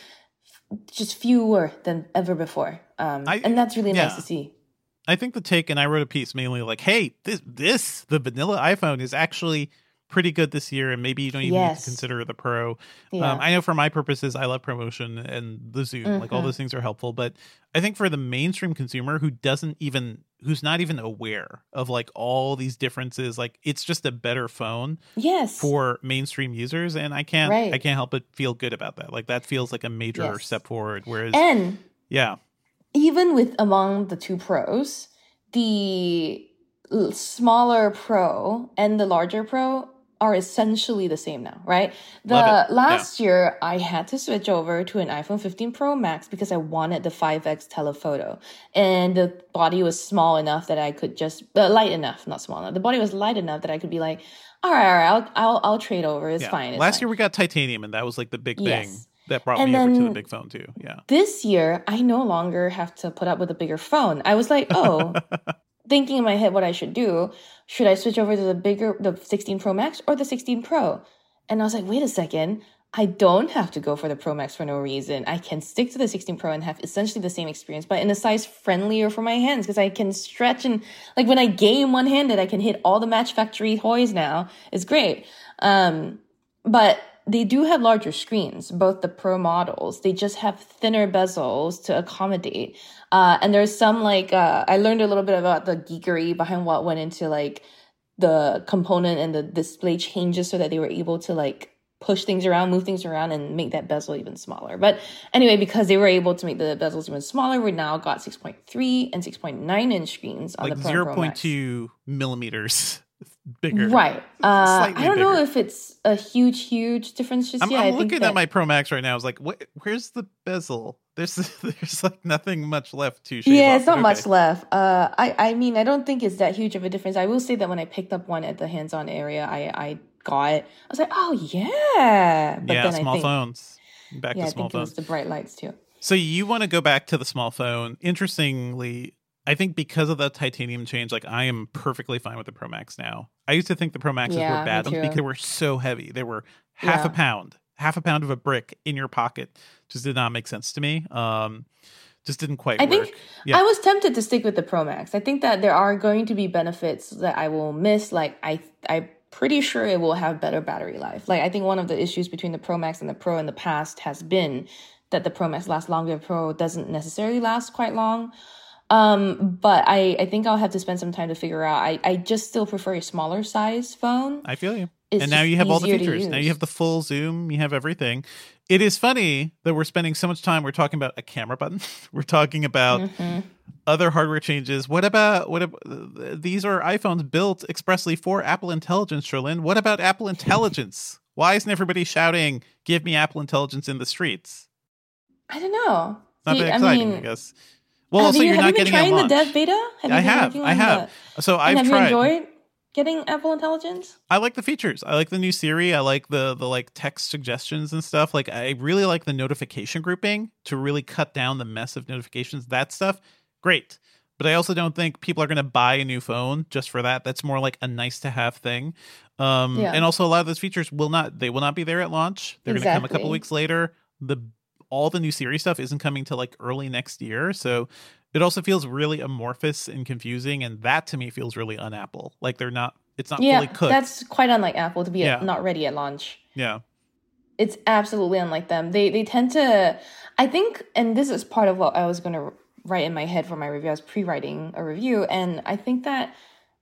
just fewer than ever before, um, I- and that's really yeah. nice to see. I think the take, and I wrote a piece mainly like, hey, this, this the vanilla iPhone is actually pretty good this year, and maybe you don't even need Yes. to consider the Pro. Yeah. Um, I know for my purposes, I love ProMotion and the Zoom, like all Mhm. those things are helpful. But I think for the mainstream consumer who doesn't even, who's not even aware of like all these differences, like it's just a better phone Yes. for mainstream users, and I can't, Right. I can't help but feel good about that. Like that feels like a major Yes. step forward. Whereas, And yeah, even with among the two Pros, the l- smaller Pro and the larger Pro are essentially the same now, right? The Love it. last year I had to switch over to an iPhone fifteen Pro Max because I wanted the five X telephoto, and the body was small enough that I could just uh, light enough, not small enough. The body was light enough that I could be like, all right, all right, I'll I'll, I'll trade over. It's yeah. fine. It's Last fine. year we got titanium, and that was like the big thing Yes. that brought And me over to the then- big phone too. Yeah. This year, I no longer have to put up with a bigger phone. I was like, oh, thinking in my head what I should do. Should I switch over to the bigger, the sixteen Pro Max or the sixteen Pro? And I was like, wait a second. I don't have to go for the Pro Max for no reason. I can stick to the sixteen Pro and have essentially the same experience, but in a size friendlier for my hands because I can stretch and like when I game one-handed, I can hit all the Match Factory toys now. It's great. Um, but they do have larger screens, both the Pro models. They just have thinner bezels to accommodate. Uh, and there's some like, uh, I learned a little bit about the geekery behind what went into like the component and the display changes so that they were able to like push things around, move things around, and make that bezel even smaller. But anyway, because they were able to make the bezels even smaller, we now got six point three and six point nine inch screens on Like the Pro and zero Pro point Max. two millimeters bigger. Right. Uh, Slightly I don't know bigger. if it's a huge, huge difference just I'm, yet. I'm I think looking that, at my Pro Max right now. I was like, what, where's the bezel? There's there's like nothing much left to shave yeah, off, it's not but much okay. left. Uh, I, I mean, I don't think it's that huge of a difference. I will say that when I picked up one at the hands-on area, I, I got it. I was like, oh yeah. But Yeah, then small I think, phones. Back yeah, to I small think it was phones. the bright lights too. So you want to go back to the small phone. Interestingly, I think because of the titanium change, like I am perfectly fine with the Pro Max now. I used to think the Pro Maxes Yeah, were bad me ones because too. they were so heavy. They were half a Yeah. pound, half a pound of a brick in your pocket. Just did not make sense to me. Um, just didn't quite I work. think Yeah. I was tempted to stick with the Pro Max. I think that there are going to be benefits that I will miss. Like I, I'm pretty sure it will have better battery life. Like I think one of the issues between the Pro Max and the Pro in the past has been that the Pro Max lasts longer. The Pro doesn't necessarily last quite long. Um, but I, I think I'll have to spend some time to figure out. I, I just still prefer a smaller size phone. I feel you. it's and now just you have all the easier to features. Now you use. have the full zoom. You have everything. It is funny that we're spending so much time. We're talking about a camera button. We're talking about Mhm. other hardware changes. What about what? ab- These are iPhones built expressly for Apple Intelligence, Sherlyn. What about Apple Intelligence? Why isn't everybody shouting, "Give me Apple Intelligence" in the streets? I don't know. It's not Do you- that I exciting, I, mean, guess. Well, have also you, you're have not you been getting it trying at the launch. dev beta? Have you I been have, working I on have. the- So and I've have tried. you enjoyed getting Apple Intelligence? I like the features. I like the new Siri. I like the the like text suggestions and stuff. Like I really like the notification grouping to really cut down the mess of notifications. That stuff, great. But I also don't think people are going to buy a new phone just for that. That's more like a nice to have thing. Um, Yeah. And also a lot of those features will not. They will not be there at launch. They're going to come a couple Exactly. weeks later. The all the new Siri stuff isn't coming till like early next year. So it also feels really amorphous and confusing, and that to me feels really un-Apple. Like they're not. It's not Yeah, fully cooked. that's quite unlike Apple to be Yeah. not ready at launch. Yeah. It's absolutely unlike them. They they tend to, I think, and this is part of what I was going to write in my head for my review. I was pre-writing a review, and I think that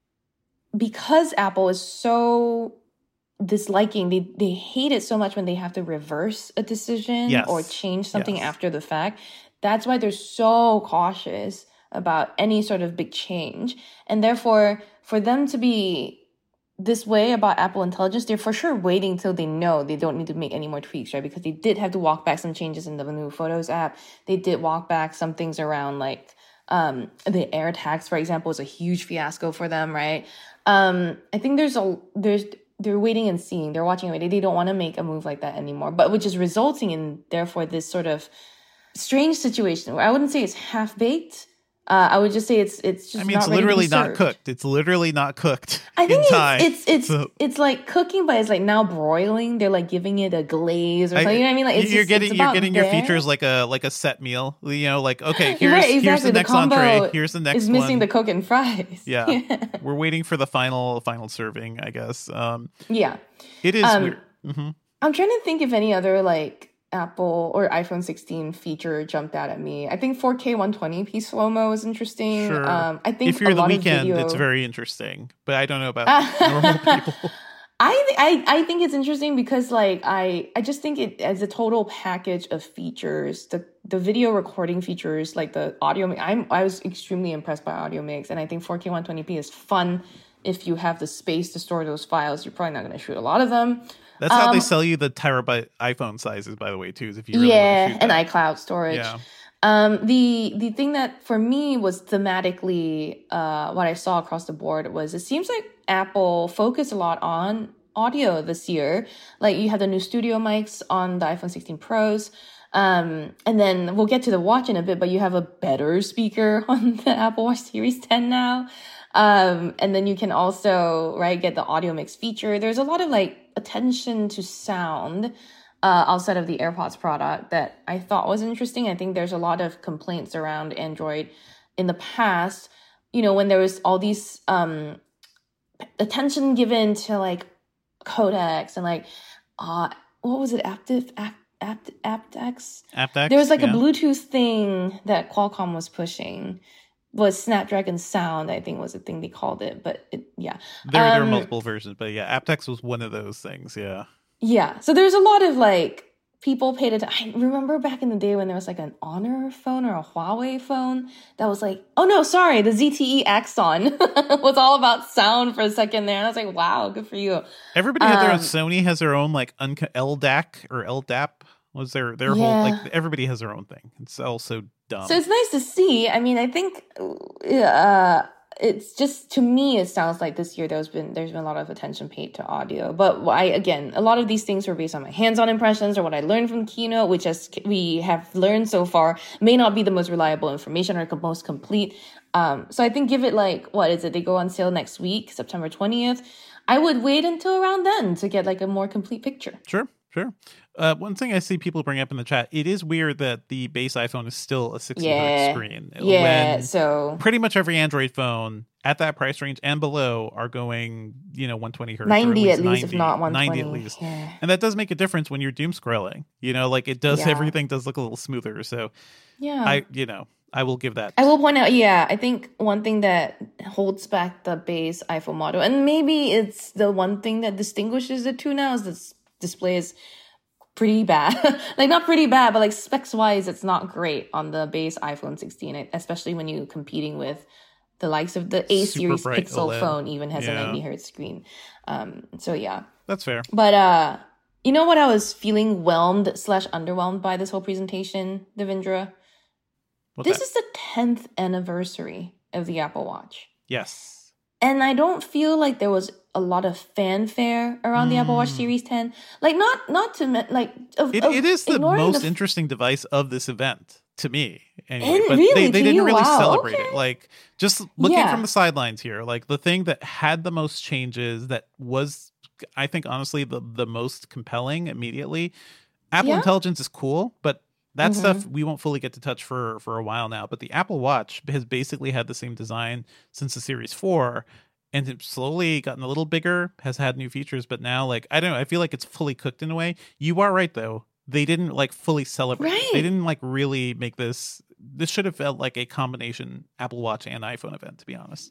because Apple is so disliking, they they hate it so much when they have to reverse a decision Yes. or change something Yes. after the fact. That's why they're so cautious about any sort of big change, and therefore, for them to be this way about Apple Intelligence, they're for sure waiting till they know they don't need to make any more tweaks, right? Because they did have to walk back some changes in the new Photos app. They did walk back some things around like um, the AirTags, for example, is a huge fiasco for them, right? Um, I think there's a there's they're waiting and seeing. They're watching it. They don't want to make a move like that anymore, but which is resulting in therefore this sort of strange situation where I wouldn't say it's half baked. Uh, I would just say it's it's just. I mean, not it's ready to be literally not served. cooked. It's literally not cooked. I think in it's, time. it's it's So- it's like cooking, but it's like now broiling. They're like giving it a glaze or I- something. You know what I mean? Like it's you're just, getting it's you're about getting your there. features like a like a set meal. You know, like okay, You're here's right, here's exactly. the The next combo entree. Here's the next Is missing one. the Coke and fries. Yeah. We're waiting for the final final serving, I guess. Um, yeah. it is Um, weird. hmm I'm trying to think if any other like Apple or iPhone sixteen feature jumped out at me. I think four K one twenty p slow mo is interesting. Sure. Um, I think If you're a the lot weekend, of video... it's very interesting. But I don't know about normal people. I, th- I I think it's interesting because like I I just think it as a total package of features, the the video recording features, like the audio. mi- I'm I was extremely impressed by audio mix, and I think four K one twenty p is fun if you have the space to store those files. You're probably not going to shoot a lot of them. That's how they Um, sell you the terabyte iPhone sizes, by the way, too. Is if you really yeah, want to shoot and that. iCloud storage. Yeah. Um, the the thing that for me was thematically uh, what I saw across the board was it seems like Apple focused a lot on audio this year. Like you have the new studio mics on the iPhone sixteen Pros. Um, and then we'll get to the watch in a bit, but you have a better speaker on the Apple Watch Series ten now. Um, and then you can also, right, get the audio mix feature. There's a lot of like attention to sound uh, outside of the AirPods product that I thought was interesting. I think there's a lot of complaints around Android in the past, you know, when there was all these um, attention given to like codecs and like, uh, what was it, Aptiv, Apt, Apt, aptX? aptX. There was like yeah. a Bluetooth thing that Qualcomm was pushing. Was Snapdragon Sound, I think was the thing they called it. But it, yeah. There, there are Um, multiple versions, but yeah, aptX was one of those things. Yeah. Yeah. So there's a lot of like people paid attention. I remember back in the day when there was like an Honor phone or a Huawei phone that was like, oh no, sorry, the Z T E Axon was all about sound for a second there. And I was like, wow, good for you. Everybody had their own. Um, Sony has their own like unca- L D A C or L D A P was their their whole Yeah. like everybody has their own thing. It's also dumb. So it's nice to see. I mean, I think uh, it's just to me, it sounds like this year there's been there's been a lot of attention paid to audio. But I again, a lot of these things were based on my hands-on impressions or what I learned from Keynote, which as we have learned so far may not be the most reliable information or the most complete. Um, so I think give it like what is it? They go on sale next week, September twentieth. I would wait until around then to get like a more complete picture. Sure, sure. Uh, one thing I see people bring up in the chat, it is weird that the base iPhone is still a sixty Yeah. hertz screen. Yeah. When So pretty much every Android phone at that price range and below are going, you know, one twenty hertz. or ninety at least, ninety, if not one twenty. ninety at least. Yeah. And that does make a difference when you're doom scrolling. You know, like it does, Yeah. everything does look a little smoother. So Yeah. I, you know, I will give that. I will point out, yeah, I think one thing that holds back the base iPhone model, and maybe it's the one thing that distinguishes the two now, is this display is pretty bad. Like, not pretty bad, but like specs wise, it's not great on the base iPhone sixteen, especially when you're competing with the likes of the A series Pixel OLED. phone, even has Yeah. a ninety hertz screen. Um, so yeah, That's fair. but uh, you know what? I was feeling whelmed slash underwhelmed by this whole presentation, Devindra. What's This that? is the tenth anniversary of the Apple Watch. Yes. And I don't feel like there was a lot of fanfare around the Apple Watch Series ten. Like, not not to me- like of, It, of it is the ignoring most the f- interesting device of this event to me. Anyway, And but really, they, to they didn't you? really Wow, celebrate okay. it. Like, just looking Yeah. from the sidelines here, like the thing that had the most changes, that was, I think, honestly, the, the most compelling immediately. Apple Yeah. Intelligence is cool, but that Mhm. stuff we won't fully get to touch for, for a while now. But the Apple Watch has basically had the same design since the Series four. And it's slowly gotten a little bigger, has had new features, but now, like, I don't know, I feel like it's fully cooked in a way. You are right, though. They didn't, like, fully celebrate it. Right. They didn't, like, really make this... This should have felt like a combination Apple Watch and iPhone event, to be honest.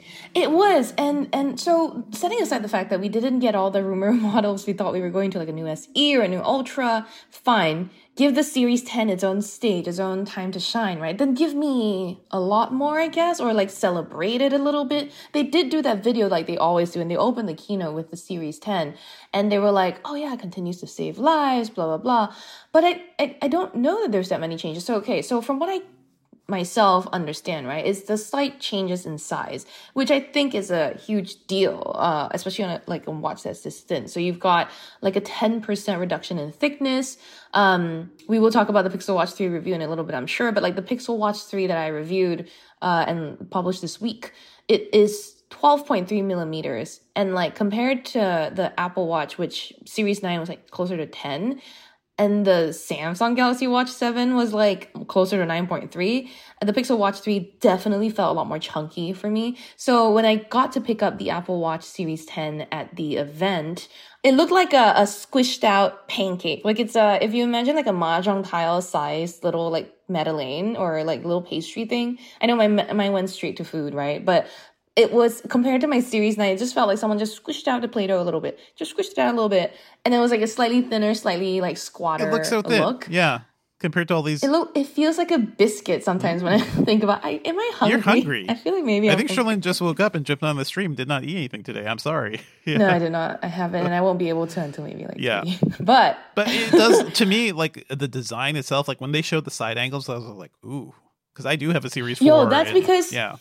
It was, and and so setting aside the fact that we didn't get all the rumor models we thought we were going to, like a new S E or a new Ultra, fine. Give the Series ten its own stage, its own time to shine, right? Then give me a lot more, I guess, or like celebrate it a little bit. They did do that video like they always do, and they opened the keynote with the Series ten, and they were like, oh yeah, it continues to save lives, blah, blah, blah. But I, I, I don't know that there's that many changes. So, okay, so from what I myself understand, right, is the slight changes in size, which I think is a huge deal, uh, especially on a, like a watch that's this thin. So you've got like a ten percent reduction in thickness. Um, we will talk about the Pixel Watch three review in a little bit, I'm sure, but like the Pixel Watch three that I reviewed uh, and published this week, it is twelve point three millimeters. And like compared to the Apple Watch, which Series nine was like closer to ten, and the Samsung Galaxy Watch seven was like closer to nine point three. The Pixel Watch three definitely felt a lot more chunky for me. So when I got to pick up the Apple Watch Series ten at the event, it looked like a, a squished out pancake. Like it's a, if you imagine like a mahjong tile sized little like Madeleine or like little pastry thing. I know my mine went straight to food, right? But it was, compared to my Series nine, it just felt like someone just squished out the Play-Doh a little bit. Just squished it out a little bit. And it was like a slightly thinner, slightly like squatter It looks so thin. look. Yeah. Compared to all these... It look, it feels like a biscuit sometimes when I think about, I, am I hungry? You're hungry. I feel like maybe I I'm think hungry. Charlene just woke up and jumped on the stream, did not eat anything today. I'm sorry. Yeah. No, I did not. I haven't, and I won't be able to until maybe like Yeah. three. But But it does, to me, like the design itself, like when they showed the side angles, I was like, ooh. Because I do have a Series four. Yo, that's and- because- Yeah.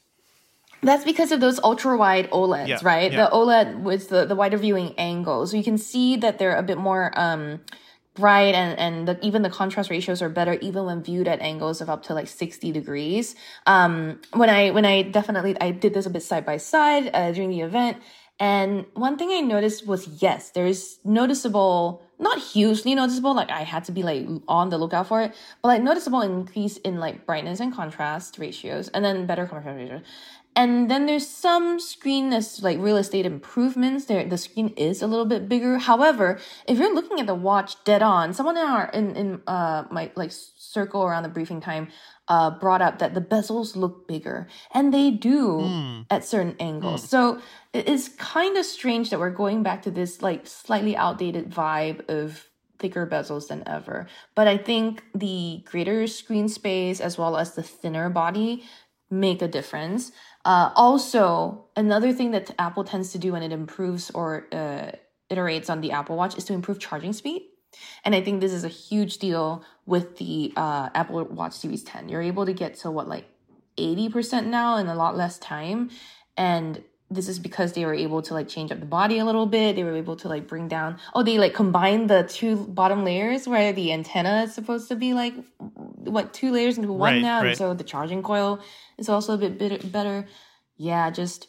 that's because of those ultra wide OLEDs, Yeah, right? yeah. The OLED with the, the wider viewing angle. So you can see that they're a bit more um, bright, and, and the, even the contrast ratios are better even when viewed at angles of up to like sixty degrees. Um, when I, when I definitely, I did this a bit side by side uh, during the event. And one thing I noticed was, yes, there's noticeable, not hugely noticeable, like I had to be like on the lookout for it, but like noticeable increase in like brightness and contrast ratios, and then better contrast ratios. And then there's some screen that's like real estate improvements. There, the screen is a little bit bigger. However, if you're looking at the watch dead on, someone in our in in uh my like circle around the briefing time uh brought up that the bezels look bigger, and they do Mm. at certain angles. So it is kind of strange that we're going back to this like slightly outdated vibe of thicker bezels than ever. But I think the greater screen space as well as the thinner body make a difference. Uh, also, another thing that Apple tends to do when it improves or uh, iterates on the Apple Watch is to improve charging speed. And I think this is a huge deal with the uh, Apple Watch Series ten. You're able to get to what, like eighty percent now in a lot less time. And this is because they were able to like change up the body a little bit. They were able to like bring down, oh, they like combined the two bottom layers where the antenna is supposed to be like, what, two layers into one Right, now. right. And so the charging coil is also a bit bit better. Yeah, just,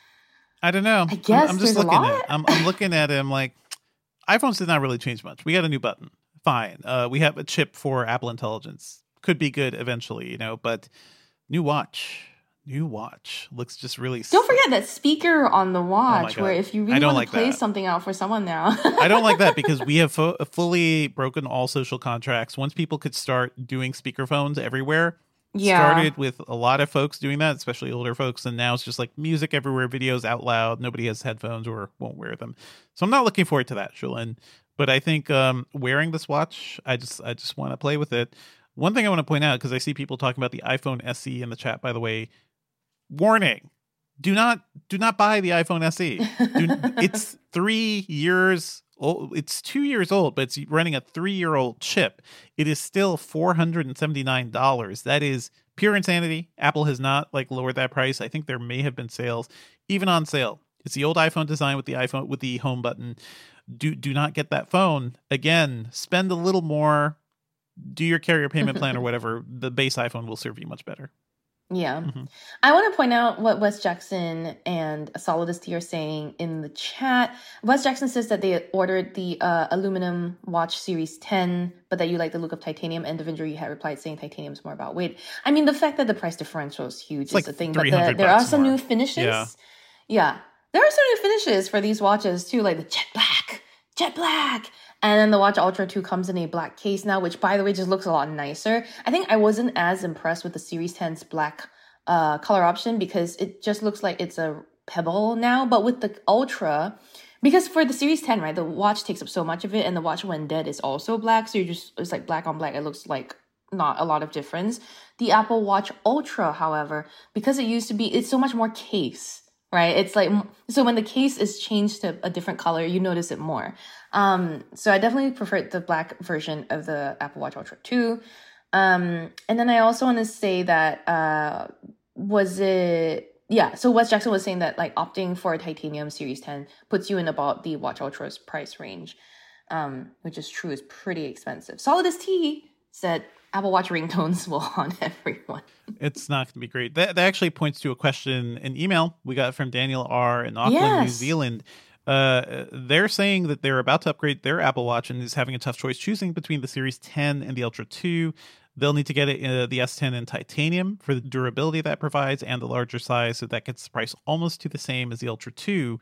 I don't know. I guess I'm, I'm just there's a looking at lot. it. I'm, I'm looking at it. I'm like, iPhones did not really change much. We got a new button. Fine. Uh, we have a chip for Apple Intelligence. Could be good eventually, you know, but new watch. New watch. Looks just really... don't forget that speaker on the watch, God. where if you I really don't want like to play that. something out for someone now. I don't like that because we have fo- fully broken all social contracts. Once people could start doing speakerphones everywhere, Yeah. started with a lot of folks doing that, especially older folks, and now it's just like music everywhere, videos out loud. Nobody has headphones or won't wear them. So I'm not looking forward to that, Shalyn. But I think um, wearing this watch, I just I just want to play with it. One thing I want to point out, because I see people talking about the iPhone S E in the chat, by the way, warning. Do not do not buy the iPhone S E. Do, it's three years old. It's two years old, but it's running a three-year-old chip. It is still four hundred seventy-nine dollars. That is pure insanity. Apple has not like lowered that price. I think there may have been sales, even on sale. It's the old iPhone design with the iPhone with the home button. Do do not get that phone. Again, spend a little more. Do your carrier payment plan or whatever. The base iPhone will serve you much better. Yeah. Mm-hmm. I want to point out what Wes Jackson and Solidus T are saying in the chat. Wes Jackson says that they ordered the uh, aluminum watch series ten, but that you like the look of titanium. And Devindra, you had replied saying titanium's more about weight. I mean, the fact that the price differential is huge It's is like the thing. But the, there bucks are some more. new finishes. Yeah. yeah. There are some new finishes for these watches too, like the jet black. Jet black. And then the Watch Ultra two comes in a black case now, which, by the way, just looks a lot nicer. I think I wasn't as impressed with the Series ten's black uh, color option because it just looks like it's a pebble now. But with the Ultra, because for the Series ten, right, the watch takes up so much of it, and the watch when dead is also black. So you're just, it's like black on black. It looks like not a lot of difference. The Apple Watch Ultra, however, because it used to be, it's so much more case. Right. It's like, so when the case is changed to a different color, you notice it more. Um, so I definitely preferred the black version of the Apple Watch Ultra two. Um, and then I also want to say that, uh, was it, yeah. So Wes Jackson was saying that like opting for a titanium Series ten puts you in about the Watch Ultra's price range, um, which is true, is pretty expensive. Solidus T said Apple Watch ringtones will haunt everyone. It's not going to be great. That, that actually points to a question, an email we got from Daniel R. in Auckland, Yes. New Zealand. Uh, they're saying that they're about to upgrade their Apple Watch and is having a tough choice choosing between the Series ten and the Ultra two. They'll need to get it, uh, the S ten in titanium for the durability that provides and the larger size, so that gets the price almost to the same as the Ultra two.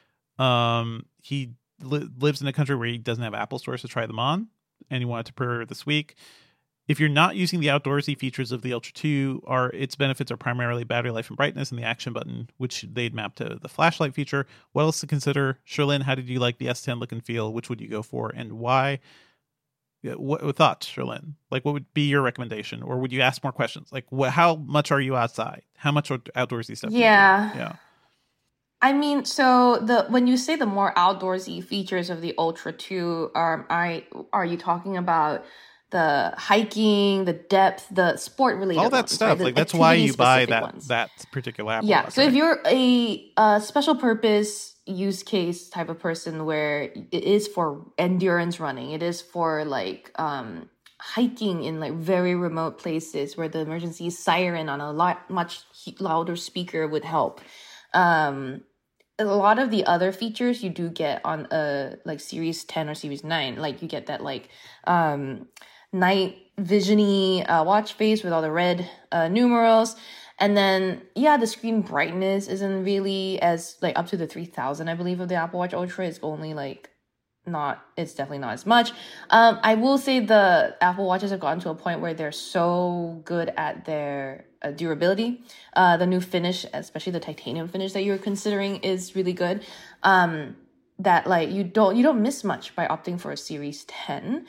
Um, he li- lives in a country where he doesn't have Apple stores to try them on, and he wanted to pre-order this week. If you're not using the outdoorsy features of the Ultra two, are its benefits are primarily battery life and brightness and the action button, which they'd map to the flashlight feature. What else to consider? Sherlyn, how did you like the S ten look and feel? Which would you go for and why? Yeah, what, what thoughts, Sherlyn? Like, what would be your recommendation? Or would you ask more questions? Like, what, how much are you outside? How much outdoorsy stuff do you Yeah. do? Yeah. I mean, so the when you say the more outdoorsy features of the Ultra two, um, I are you talking about the hiking, the depth, the sport related, all that ones, stuff? right? The Like that's why you buy activity-specific that ones. that particular Apple Yeah. Watch, So right? if you're a, uh special purpose use case type of person where it is for endurance running, it is for like um hiking in like very remote places where the emergency siren on a lot much he- louder speaker would help. Um, a lot of the other features you do get on a like Series ten or Series nine, like you get that like um night visiony uh, watch face with all the red uh, numerals. And then, yeah, the screen brightness isn't really as, like, up to the three thousand, I believe, of the Apple Watch Ultra. It's only, like, not, it's definitely not as much. Um, I will say the Apple Watches have gotten to a point where they're so good at their uh, durability. Uh, the new finish, especially the titanium finish that you're considering, is really good. Um, that, like, you don't, you don't miss much by opting for a Series ten.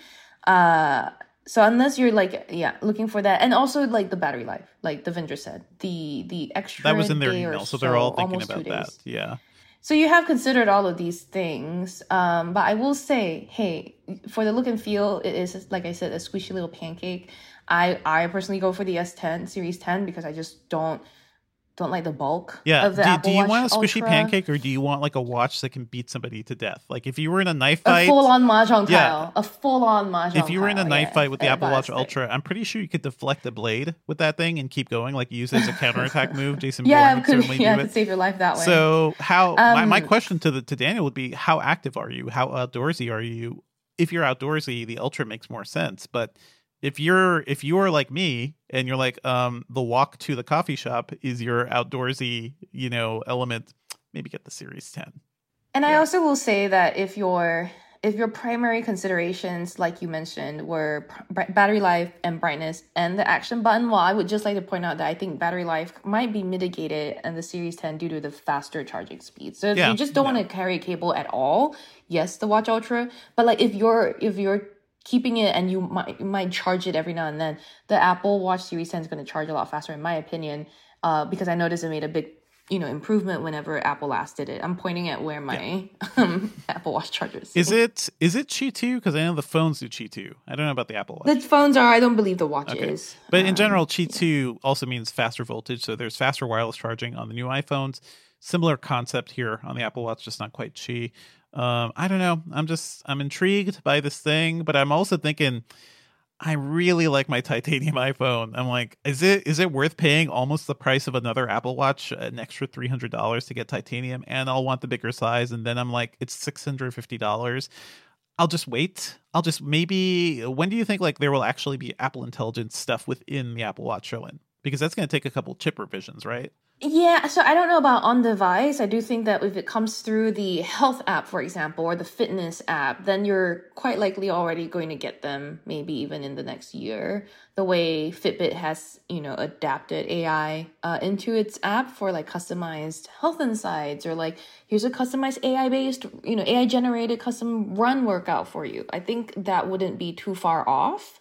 Uh, So unless you're like, yeah, looking for that, and also like the battery life, like Devindra said, the the extra that was in their day email, or so they're all thinking almost two about that. days. Yeah. So you have considered all of these things, um, but I will say, hey, for the look and feel, it is, like I said, a squishy little pancake. I I personally go for the S ten, Series ten, because I just don't don't like the bulk Yeah. of the Do, Apple do you Watch want a squishy Ultra. pancake, or do you want like a watch that can beat somebody to death? Like if you were in a knife A fight, full-on mahjong Yeah. tile. A full-on mahjong if you were in a tile, knife yeah, fight with the Apple Watch fantastic. Ultra, I'm pretty sure you could deflect the blade with that thing and keep going. Like use it as a counterattack move. Jason Yeah, Bourne it would could, certainly yeah, do it it. could save your life that way. So how my, my Um, question to the to Daniel would be, how active are you? How outdoorsy are you? If you're outdoorsy, the Ultra makes more sense. But if you're if you're like me and you're like um the walk to the coffee shop is your outdoorsy, you know, element, maybe get the Series ten. And I Yeah. also will say that if you're if your primary considerations, like you mentioned, were b- battery life and brightness and the action button, well, I would just like to point out that I think battery life might be mitigated in the Series ten due to the faster charging speed. So if Yeah, you just don't yeah. want to carry a cable at all, yes, the Watch Ultra. But like if you're if you're keeping it and you might you might charge it every now and then, the Apple Watch Series ten is going to charge a lot faster, in my opinion, uh, because I noticed it made a big you know, improvement whenever Apple last did it. I'm pointing at where my yeah. um, Apple Watch chargers. Is it is it Qi two? Because I know the phones do Qi two. I don't know about the Apple Watch. The phones are. I don't believe the watch okay. is. But in um, general, Qi two also means faster voltage. So there's faster wireless charging on the new iPhones. Similar concept here on the Apple Watch, just not quite Qi. Um, I don't know. I'm just I'm intrigued by this thing, but I'm also thinking, I really like my titanium iPhone. I'm like, is it is it worth paying almost the price of another Apple Watch, an extra three hundred dollars to get titanium? And I'll want the bigger size. And then I'm like, it's six hundred fifty dollars. I'll just wait. I'll just maybe, when do you think like there will actually be Apple Intelligence stuff within the Apple Watch showing? Because that's going to take a couple chip revisions, right? Yeah, so I don't know about on device. I do think that if it comes through the health app, for example, or the fitness app, then you're quite likely already going to get them maybe even in the next year. The way Fitbit has, you know, adapted A I uh, into its app for like customized health insights, or like here's a customized A I-based, you know, A I-generated custom run workout for you. I think that wouldn't be too far off.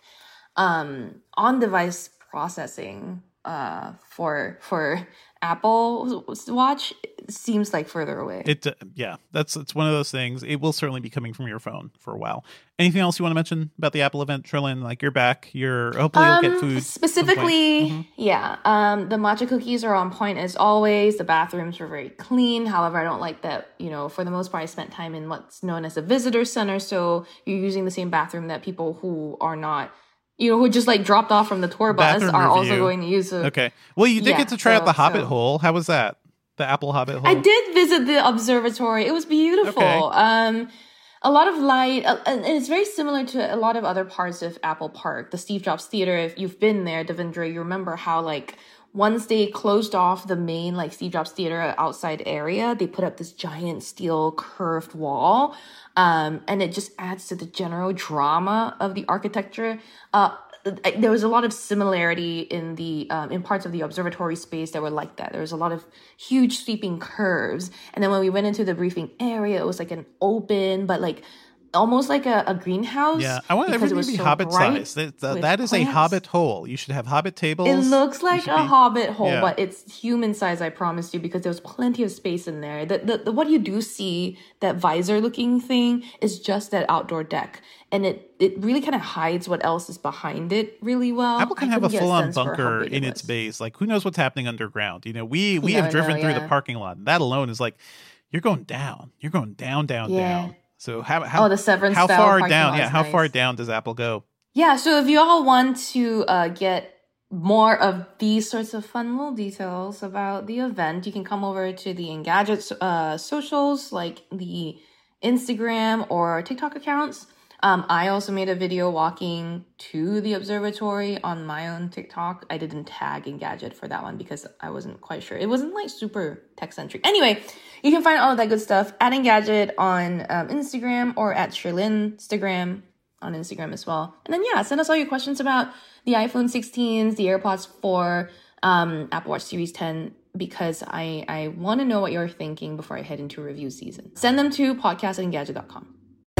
Um, on-device processing uh, for for Apple Watch seems like further away. It uh, yeah, that's it's one of those things. It will certainly be coming from your phone for a while. Anything else you want to mention about the Apple event, Trillin? Like you're back. You're hopefully you'll um, get food. Specifically, mm-hmm. yeah. Um, the matcha cookies are on point as always. The bathrooms were very clean. However, I don't like that. You know, for the most part, I spent time in what's known as a visitor center. So you're using the same bathroom that people who are not. You know, who just like dropped off from the tour bus Bathroom are review. also going to use it. Okay. Well, you did Yeah, get to try so- out the Hobbit so- hole. How was that? The Apple Hobbit hole? I did visit the observatory. It was beautiful. Okay. Um, a lot of light, uh, and it's very similar to a lot of other parts of Apple Park, the Steve Jobs Theater. If you've been there, Devendra, you remember how like once they closed off the main like Steve Jobs Theater outside area, they put up this giant steel curved wall, um, and it just adds to the general drama of the architecture. Uh, there was a lot of similarity in the um, in parts of the observatory space that were like that. There was a lot of huge sweeping curves, and then when we went into the briefing area, it was like an open, but like almost like a, a greenhouse. Yeah, I want because it everything was to be so Hobbit bright size. That, that, with that is a plants. Hobbit hole. You should have Hobbit tables. It looks You like should a be- hobbit hole, yeah. but it's human size, I promise you, because there's plenty of space in there. The, the, the what you do see, that visor looking thing, is just that outdoor deck. And it, it really kind of hides what else is behind it really well. Apple can I have a couldn't get full-on sense for how bunker big it in its was. base. Like, who knows what's happening underground? You know, we we You have never driven know, through the yeah. parking lot. That alone is like, you're going down. You're going down, down, Yeah. down. So how how Oh, the Severance how style far parking down? lot Yeah, is how nice. far down does Apple go? Yeah, so if you all want to uh, get more of these sorts of fun little details about the event, you can come over to the Engadget uh, socials, like the Instagram or TikTok accounts. Um, I also made a video walking to the observatory on my own TikTok. I didn't tag Engadget for that one because I wasn't quite sure. It wasn't like super tech-centric. Anyway, you can find all of that good stuff at Engadget on um, Instagram or at Sherlyn Instagram on Instagram as well. And then, yeah, send us all your questions about the iPhone sixteens, the AirPods four, um, Apple Watch Series ten, because I, I want to know what you're thinking before I head into review season. Send them to podcast at engadget dot com.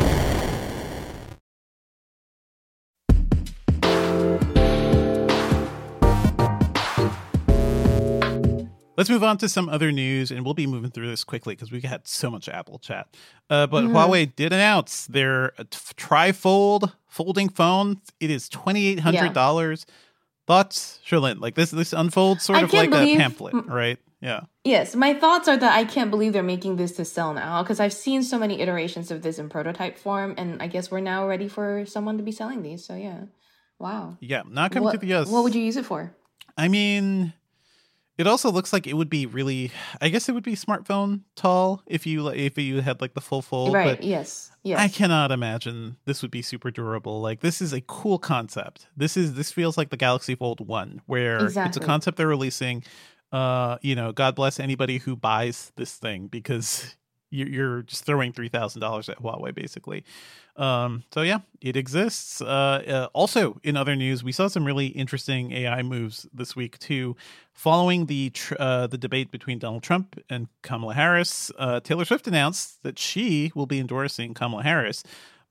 Let's move on to some other news, and we'll be moving through this quickly because we had so much Apple chat. Uh, but mm-hmm. Huawei did announce their t- trifold folding phone. It is twenty-eight hundred dollars. Yeah. Thoughts, Sherlyn? Like this, this unfolds sort I of like believe- a pamphlet, right? Yeah. Yes, my thoughts are that I can't believe they're making this to sell now, because I've seen so many iterations of this in prototype form, and I guess we're now ready for someone to be selling these. So yeah, wow. Yeah, not coming what, to the U S. What would you use it for? I mean, it also looks like it would be really. I guess it would be smartphone tall if you if you had like the full fold. Right. But yes. Yes. I cannot imagine this would be super durable. Like this is a cool concept. This is this feels like the Galaxy Fold one, where Exactly. it's a concept they're releasing. Uh, you know, God bless anybody who buys this thing because you're, you're just throwing three thousand dollars at Huawei, basically. Um, so yeah, it exists. Uh, uh, also, in other news, we saw some really interesting A I moves this week too. Following the tr- uh, the debate between Donald Trump and Kamala Harris, uh, Taylor Swift announced that she will be endorsing Kamala Harris,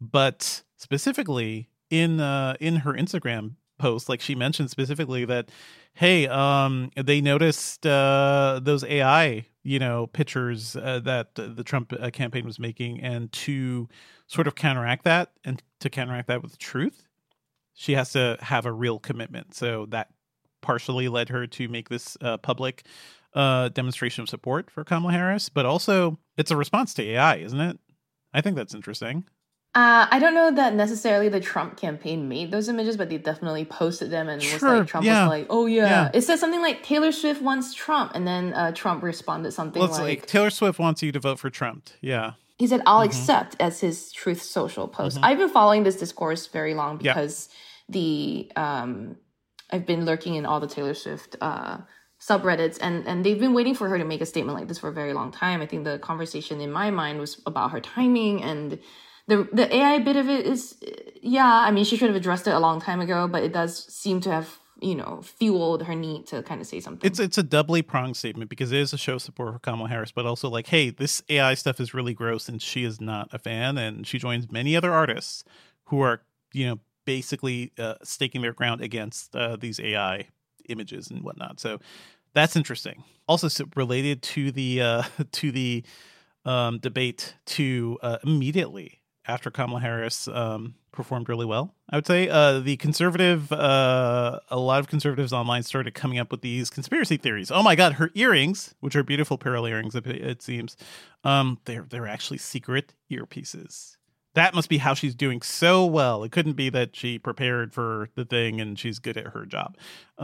but specifically in uh, in her Instagram post, like she mentioned specifically that, hey, um, they noticed uh, those A I, you know, pictures uh, that the Trump uh, campaign was making, and to sort of counteract that, and to counteract that with truth, she has to have a real commitment. So that partially led her to make this uh, public uh, demonstration of support for Kamala Harris, but also it's a response to A I, isn't it? I think that's interesting. Uh, I don't know that necessarily the Trump campaign made those images, but they definitely posted them and Sure, was like, Trump yeah. was like, oh yeah. Yeah. It said something like Taylor Swift wants Trump, and then uh, Trump responded something Well, it's like, like Taylor Swift wants you to vote for Trump. Yeah. he said, I'll Mhm. accept as his Truth Social post. Mhm. I've been following this discourse very long Yeah. because the um, I've been lurking in all the Taylor Swift uh, subreddits, and, and they've been waiting for her to make a statement like this for a very long time. I think the conversation in my mind was about her timing, and the the A I bit of it is, yeah, I mean, she should have addressed it a long time ago, but it does seem to have, you know, fueled her need to kind of say something. It's it's a doubly pronged statement because it is a show of support for Kamala Harris, but also like, hey, this A I stuff is really gross, and she is not a fan, and she joins many other artists who are, you know, basically uh, staking their ground against uh, these A I images and whatnot. So that's interesting. Also, so related to the uh, to the um, debate, to uh, immediately after Kamala Harris um, performed really well, I would say uh, the conservative, uh, a lot of conservatives online started coming up with these conspiracy theories. Oh my God, her earrings, which are beautiful pearl earrings, it, it seems, um, they're they're actually secret earpieces. That must be how she's doing so well. It couldn't be that she prepared for the thing and she's good at her job.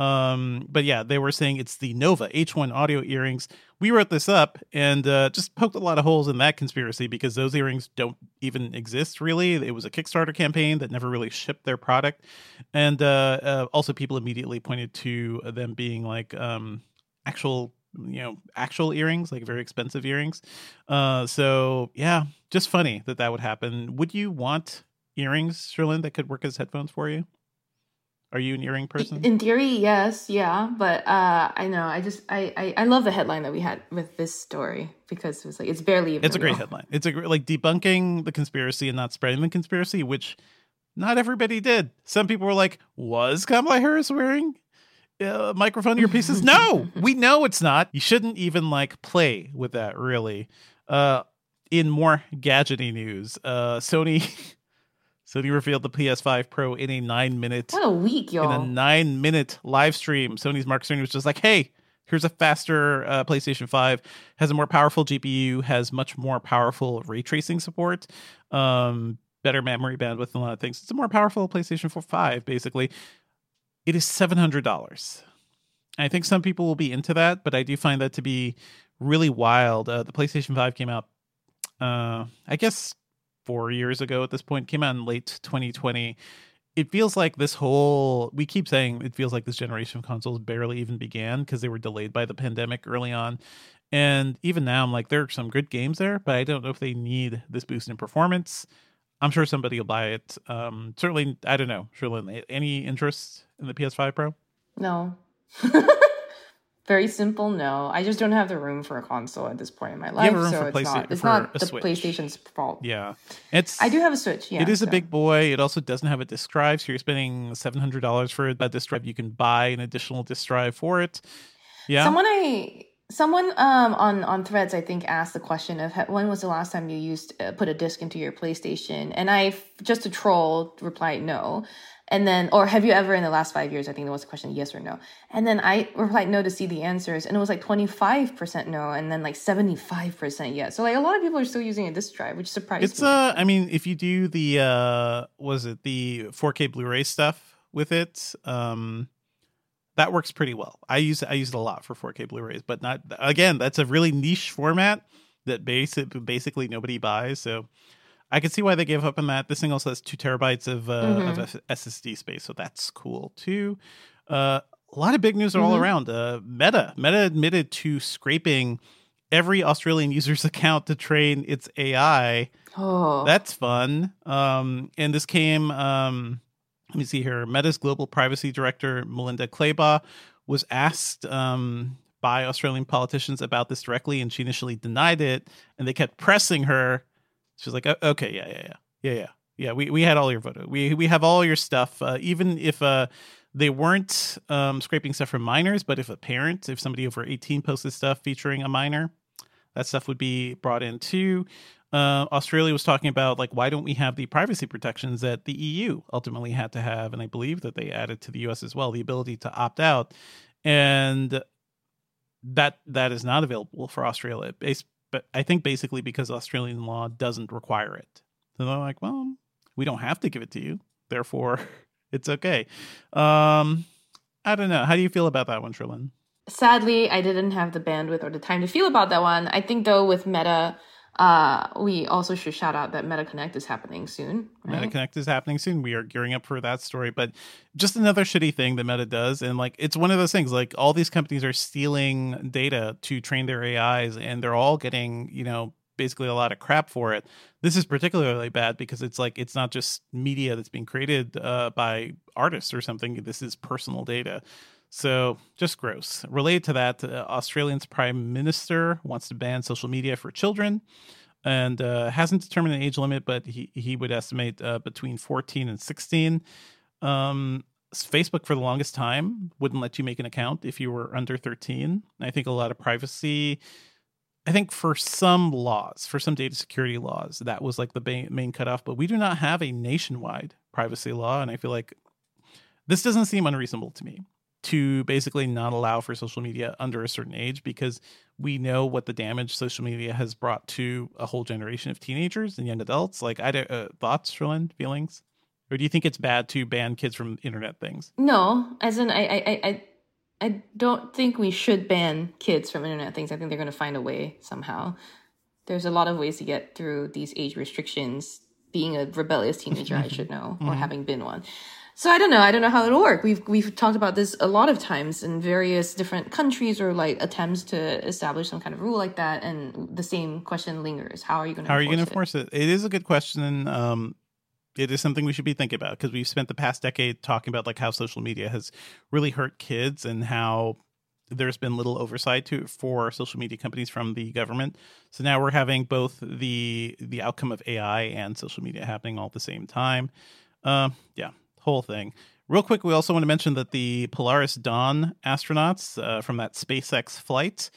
Um, but yeah, they were saying it's the Nova H one audio earrings. We wrote this up and uh, just poked a lot of holes in that conspiracy because those earrings don't even exist, really. It was a Kickstarter campaign that never really shipped their product. And uh, uh, also people immediately pointed to them being like um, actual you know, actual earrings, like very expensive earrings. Uh, so yeah, just funny that that would happen. Would you want earrings, Sherlyn, that could work as headphones for you? Are you an earring person? In theory, yes, yeah, but uh, I know, I just, I, I, I love the headline that we had with this story because it was like, it's barely even It's a great real. headline. It's a great, like debunking the conspiracy and not spreading the conspiracy, which not everybody did. Some people were like, was Kamala Harris wearing Uh, microphone earpieces? No, we know it's not. You shouldn't even like play with that, really. Uh, in more gadgety news, uh, Sony Sony revealed the P S five Pro in a nine minute What a week, in a y'all. nine minute live stream. Sony's Mark Cerny was just like, "Hey, here's a faster uh, PlayStation five. Has a more powerful G P U. Has much more powerful ray tracing support. Um, better memory bandwidth, and a lot of things. It's a more powerful PlayStation four five, basically." It is seven hundred dollars. I think some people will be into that, but I do find that to be really wild. Uh, the PlayStation five came out, uh, I guess, four years ago at this point. Came out in late twenty twenty. It feels like this whole, we keep saying it feels like this generation of consoles barely even began because they were delayed by the pandemic early on. And even now, I'm like, there are some good games there, but I don't know if they need this boost in performance. I'm sure somebody will buy it. Um, certainly, I don't know. Sherlyn, any interest in the P S five Pro? No. Very simple, no. I just don't have the room for a console at this point in my life, have a room so for it's Playsta- not, it's for not a the Switch. PlayStation's fault. Yeah, it's. I do have a Switch, yeah. It is a so. big boy. It also doesn't have a disk drive, so you're spending seven hundred dollars for a disk drive. You can buy an additional disk drive for it. Yeah. Someone I someone um on on Threads I think asked the question of when was the last time you used uh, put a disc into your PlayStation, and I just to troll replied no. And then, or have you ever in the last five years, I think there was a question, yes or no. And then I replied no to see the answers. And it was like twenty-five percent no. And then like seventy-five percent yes. So like a lot of people are still using a disk drive, which surprised It's, me. uh, I mean, if you do the, uh, was it the four K Blu-ray stuff with it, um, that works pretty well. I use, I use it a lot for four K Blu-rays, but not, again, that's a really niche format that basic, basically nobody buys. So I can see why they gave up on that. This thing also has two terabytes of uh, Mhm. of S S D space, so that's cool too. Uh, a lot of big news all Mhm. around. Uh, Meta Meta admitted to scraping every Australian user's account to train its A I. Oh, That's fun. Um, and this came, um, let me see here. Meta's global privacy director, Melinda Claybaugh, was asked um, by Australian politicians about this directly, and she initially denied it. And they kept pressing her. She was like, "O- okay, yeah, yeah, yeah, yeah, yeah. Yeah, we, we had all your photo. We we have all your stuff. Uh, even if uh, they weren't um, scraping stuff from minors, but if a parent, if somebody over eighteen posted stuff featuring a minor, that stuff would be brought in too." Uh, Australia was talking about, like, why don't we have the privacy protections that the E U ultimately had to have? And I believe that they added to the U S as well, the ability to opt out. And that that is not available for Australia. Bas- But I think basically because Australian law doesn't require it. So they're like, well, we don't have to give it to you. Therefore, it's okay. Um, I don't know. How do you feel about that one, Sherlyn? sadly, I didn't have the bandwidth or the time to feel about that one. I think though with Meta, uh, we also should shout out that Meta Connect is happening soon. Right? Meta Connect is happening soon. We are gearing up for that story, but just another shitty thing that Meta does. And like, it's one of those things, like all these companies are stealing data to train their A Is, and they're all getting, you know, basically a lot of crap for it. This is particularly bad because it's like, it's not just media that's being created uh, by artists or something. This is personal data. So just gross. Related to that, uh, Australia's prime minister wants to ban social media for children, and uh, hasn't determined an age limit, but he, he would estimate uh, between fourteen and sixteen. Um, Facebook for the longest time wouldn't let you make an account if you were under thirteen. I think a lot of privacy, I think for some laws, for some data security laws, that was like the ba- main cutoff, but we do not have a nationwide privacy law. And I feel like this doesn't seem unreasonable to me, to basically not allow for social media under a certain age, because we know what the damage social media has brought to a whole generation of teenagers and young adults. Like, I don't, uh, thoughts, Sherlyn, feelings? Or do you think it's bad to ban kids from internet things? No, as in I I I I, I don't think we should ban kids from internet things. I think they're going to find a way somehow. There's a lot of ways to get through these age restrictions. Being a rebellious teenager, I should know, or Mhm. having been one. So I don't know. I don't know how it'll work. We've we've talked about this a lot of times in various different countries, or like attempts to establish some kind of rule like that. And the same question lingers: how are you going to How are you going to enforce enforce it? It is a good question. Um, it is something we should be thinking about, because we've spent the past decade talking about like how social media has really hurt kids, and how there's been little oversight to for social media companies from the government. So now we're having both the the outcome of A I and social media happening all at the same time. Um, yeah, whole thing. Real quick, we also want to mention that the Polaris Dawn astronauts uh, from that SpaceX flight,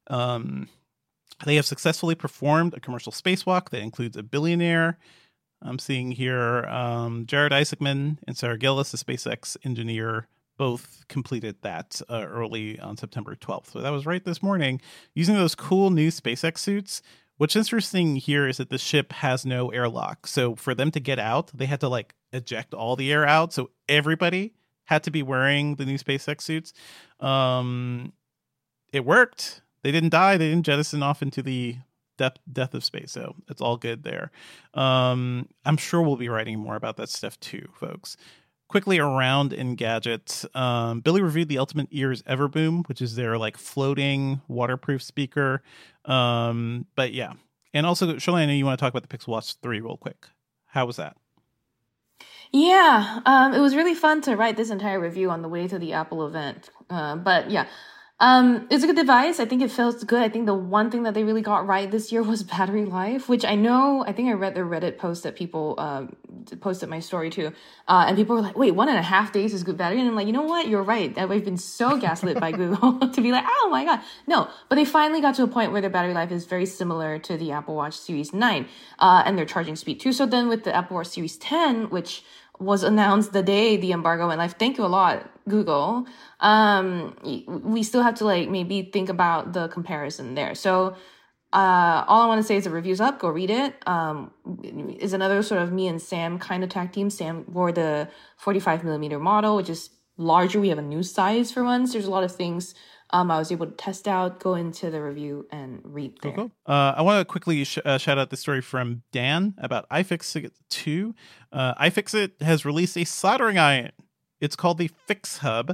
um, they have successfully performed a commercial spacewalk that includes a billionaire. I'm seeing here um, Jared Isaacman and Sarah Gillis, a SpaceX engineer, both completed that uh, early on September twelfth. So that was right this morning, using those cool new SpaceX suits. What's interesting here is that the ship has no airlock. So for them to get out, they had to like eject all the air out. So everybody had to be wearing the new SpaceX suits. Um, it worked. They didn't die. They didn't jettison off into the death, death of space. So it's all good there. Um, I'm sure we'll be writing more about that stuff too, folks. Quickly around Engadget, um, Billy reviewed the Ultimate Ears Everboom, which is their like floating waterproof speaker. Um, but yeah. And also, Sherlyn, I know you want to talk about the Pixel Watch three real quick. How was that? Yeah, um, it was really fun to write this entire review on the way to the Apple event. Uh, but yeah, um, it's a good device. I think it feels good. I think the one thing that they really got right this year was battery life, which I know, I think I read the Reddit post that people um, posted my story too. Uh, and people were like, wait, one and a half days is good battery. And I'm like, you know what? You're right. I've been so gaslit by Google to be like, oh my God. No, but they finally got to a point where their battery life is very similar to the Apple Watch Series nine uh, and their charging speed too. So then with the Apple Watch Series ten, which was announced the day the embargo went live. Thank you a lot, Google. Um, we still have to like maybe think about the comparison there. So uh, all I want to say is the review's up. Go read it. Um, is another sort of me and Sam kind of tag team. Sam wore the forty-five millimeter model, which is larger. We have a new size for once. There's a lot of things um, I was able to test out, go into the review, and read there. Cool, cool. Uh, I want to quickly sh- uh, shout out the story from Dan about iFixit two. Uh, iFixit has released a soldering iron. It's called the Fix Hub,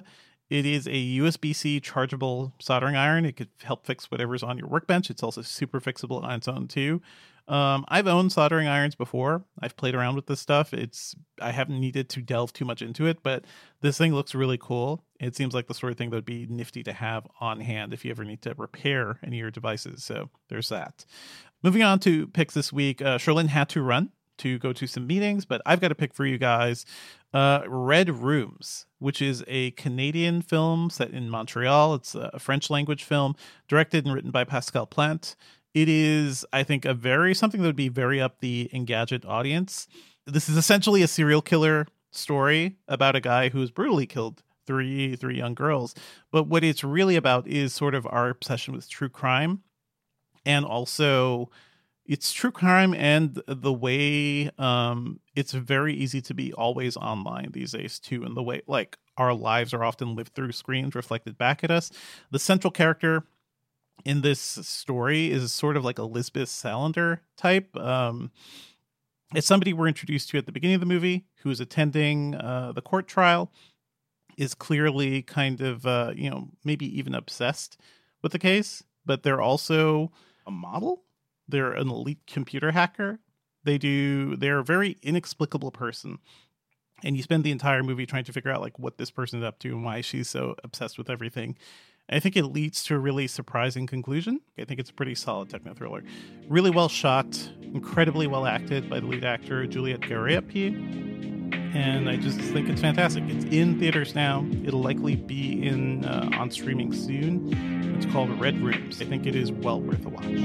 It is a U S B C chargeable soldering iron. It could help fix whatever's on your workbench. It's also super fixable on its own too. Um, I've owned soldering irons before. I've played around with this stuff. It's I haven't needed to delve too much into it, but this thing looks really cool. It seems like the sort of thing that would be nifty to have on hand if you ever need to repair any of your devices. So there's that. Moving on to picks this week, uh, Cherlynn had to run to go to some meetings, but I've got a pick for you guys. Uh, Red Rooms, which is a Canadian film set in Montreal. It's a French language film directed and written by Pascal Plante. It is, I think, a very something that would be very up the Engadget audience. This is essentially a serial killer story about a guy who's brutally killed three three young girls. But what it's really about is sort of our obsession with true crime, and also it's true crime and the way um, it's very easy to be always online these days too, and the way like our lives are often lived through screens reflected back at us. The central character in this story is sort of like a Lisbeth Salander type. Um, it's somebody we're introduced to at the beginning of the movie who is attending uh, the court trial, is clearly kind of, uh, you know, maybe even obsessed with the case, but they're also a model. They're an elite computer hacker. They do, they're a very inexplicable person. And you spend the entire movie trying to figure out like what this person is up to and why she's so obsessed with everything. I think it leads to a really surprising conclusion. I think it's a pretty solid techno thriller. Really well shot, incredibly well acted by the lead actor, Juliette Gariepy. And I just think it's fantastic. It's in theaters now. It'll likely be in uh, on streaming soon. It's called Red Rooms. I think it is well worth a watch.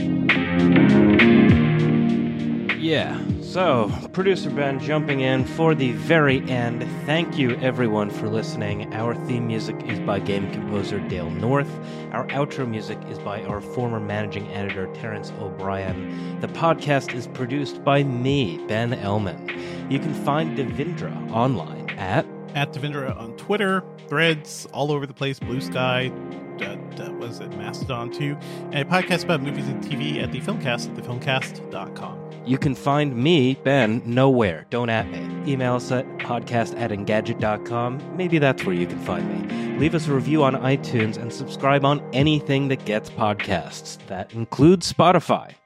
Yeah, so producer Ben jumping in for the very end. Thank you everyone for listening. Our theme music is by game composer Dale North. Our outro music is by our former managing editor Terrence O'Brien. The podcast is produced by me, Ben Ellman. You can find Devindra online at at Devindra on Twitter, Threads, all over the place, Blue Sky, uh, uh, was it Mastodon too, and a podcast about movies and T V at the Filmcast at the filmcast dot com. You can find me, Ben, nowhere. Don't at me. Email us at podcast at engadget dot com. Maybe that's where you can find me. Leave us a review on iTunes and subscribe on anything that gets podcasts. That includes Spotify.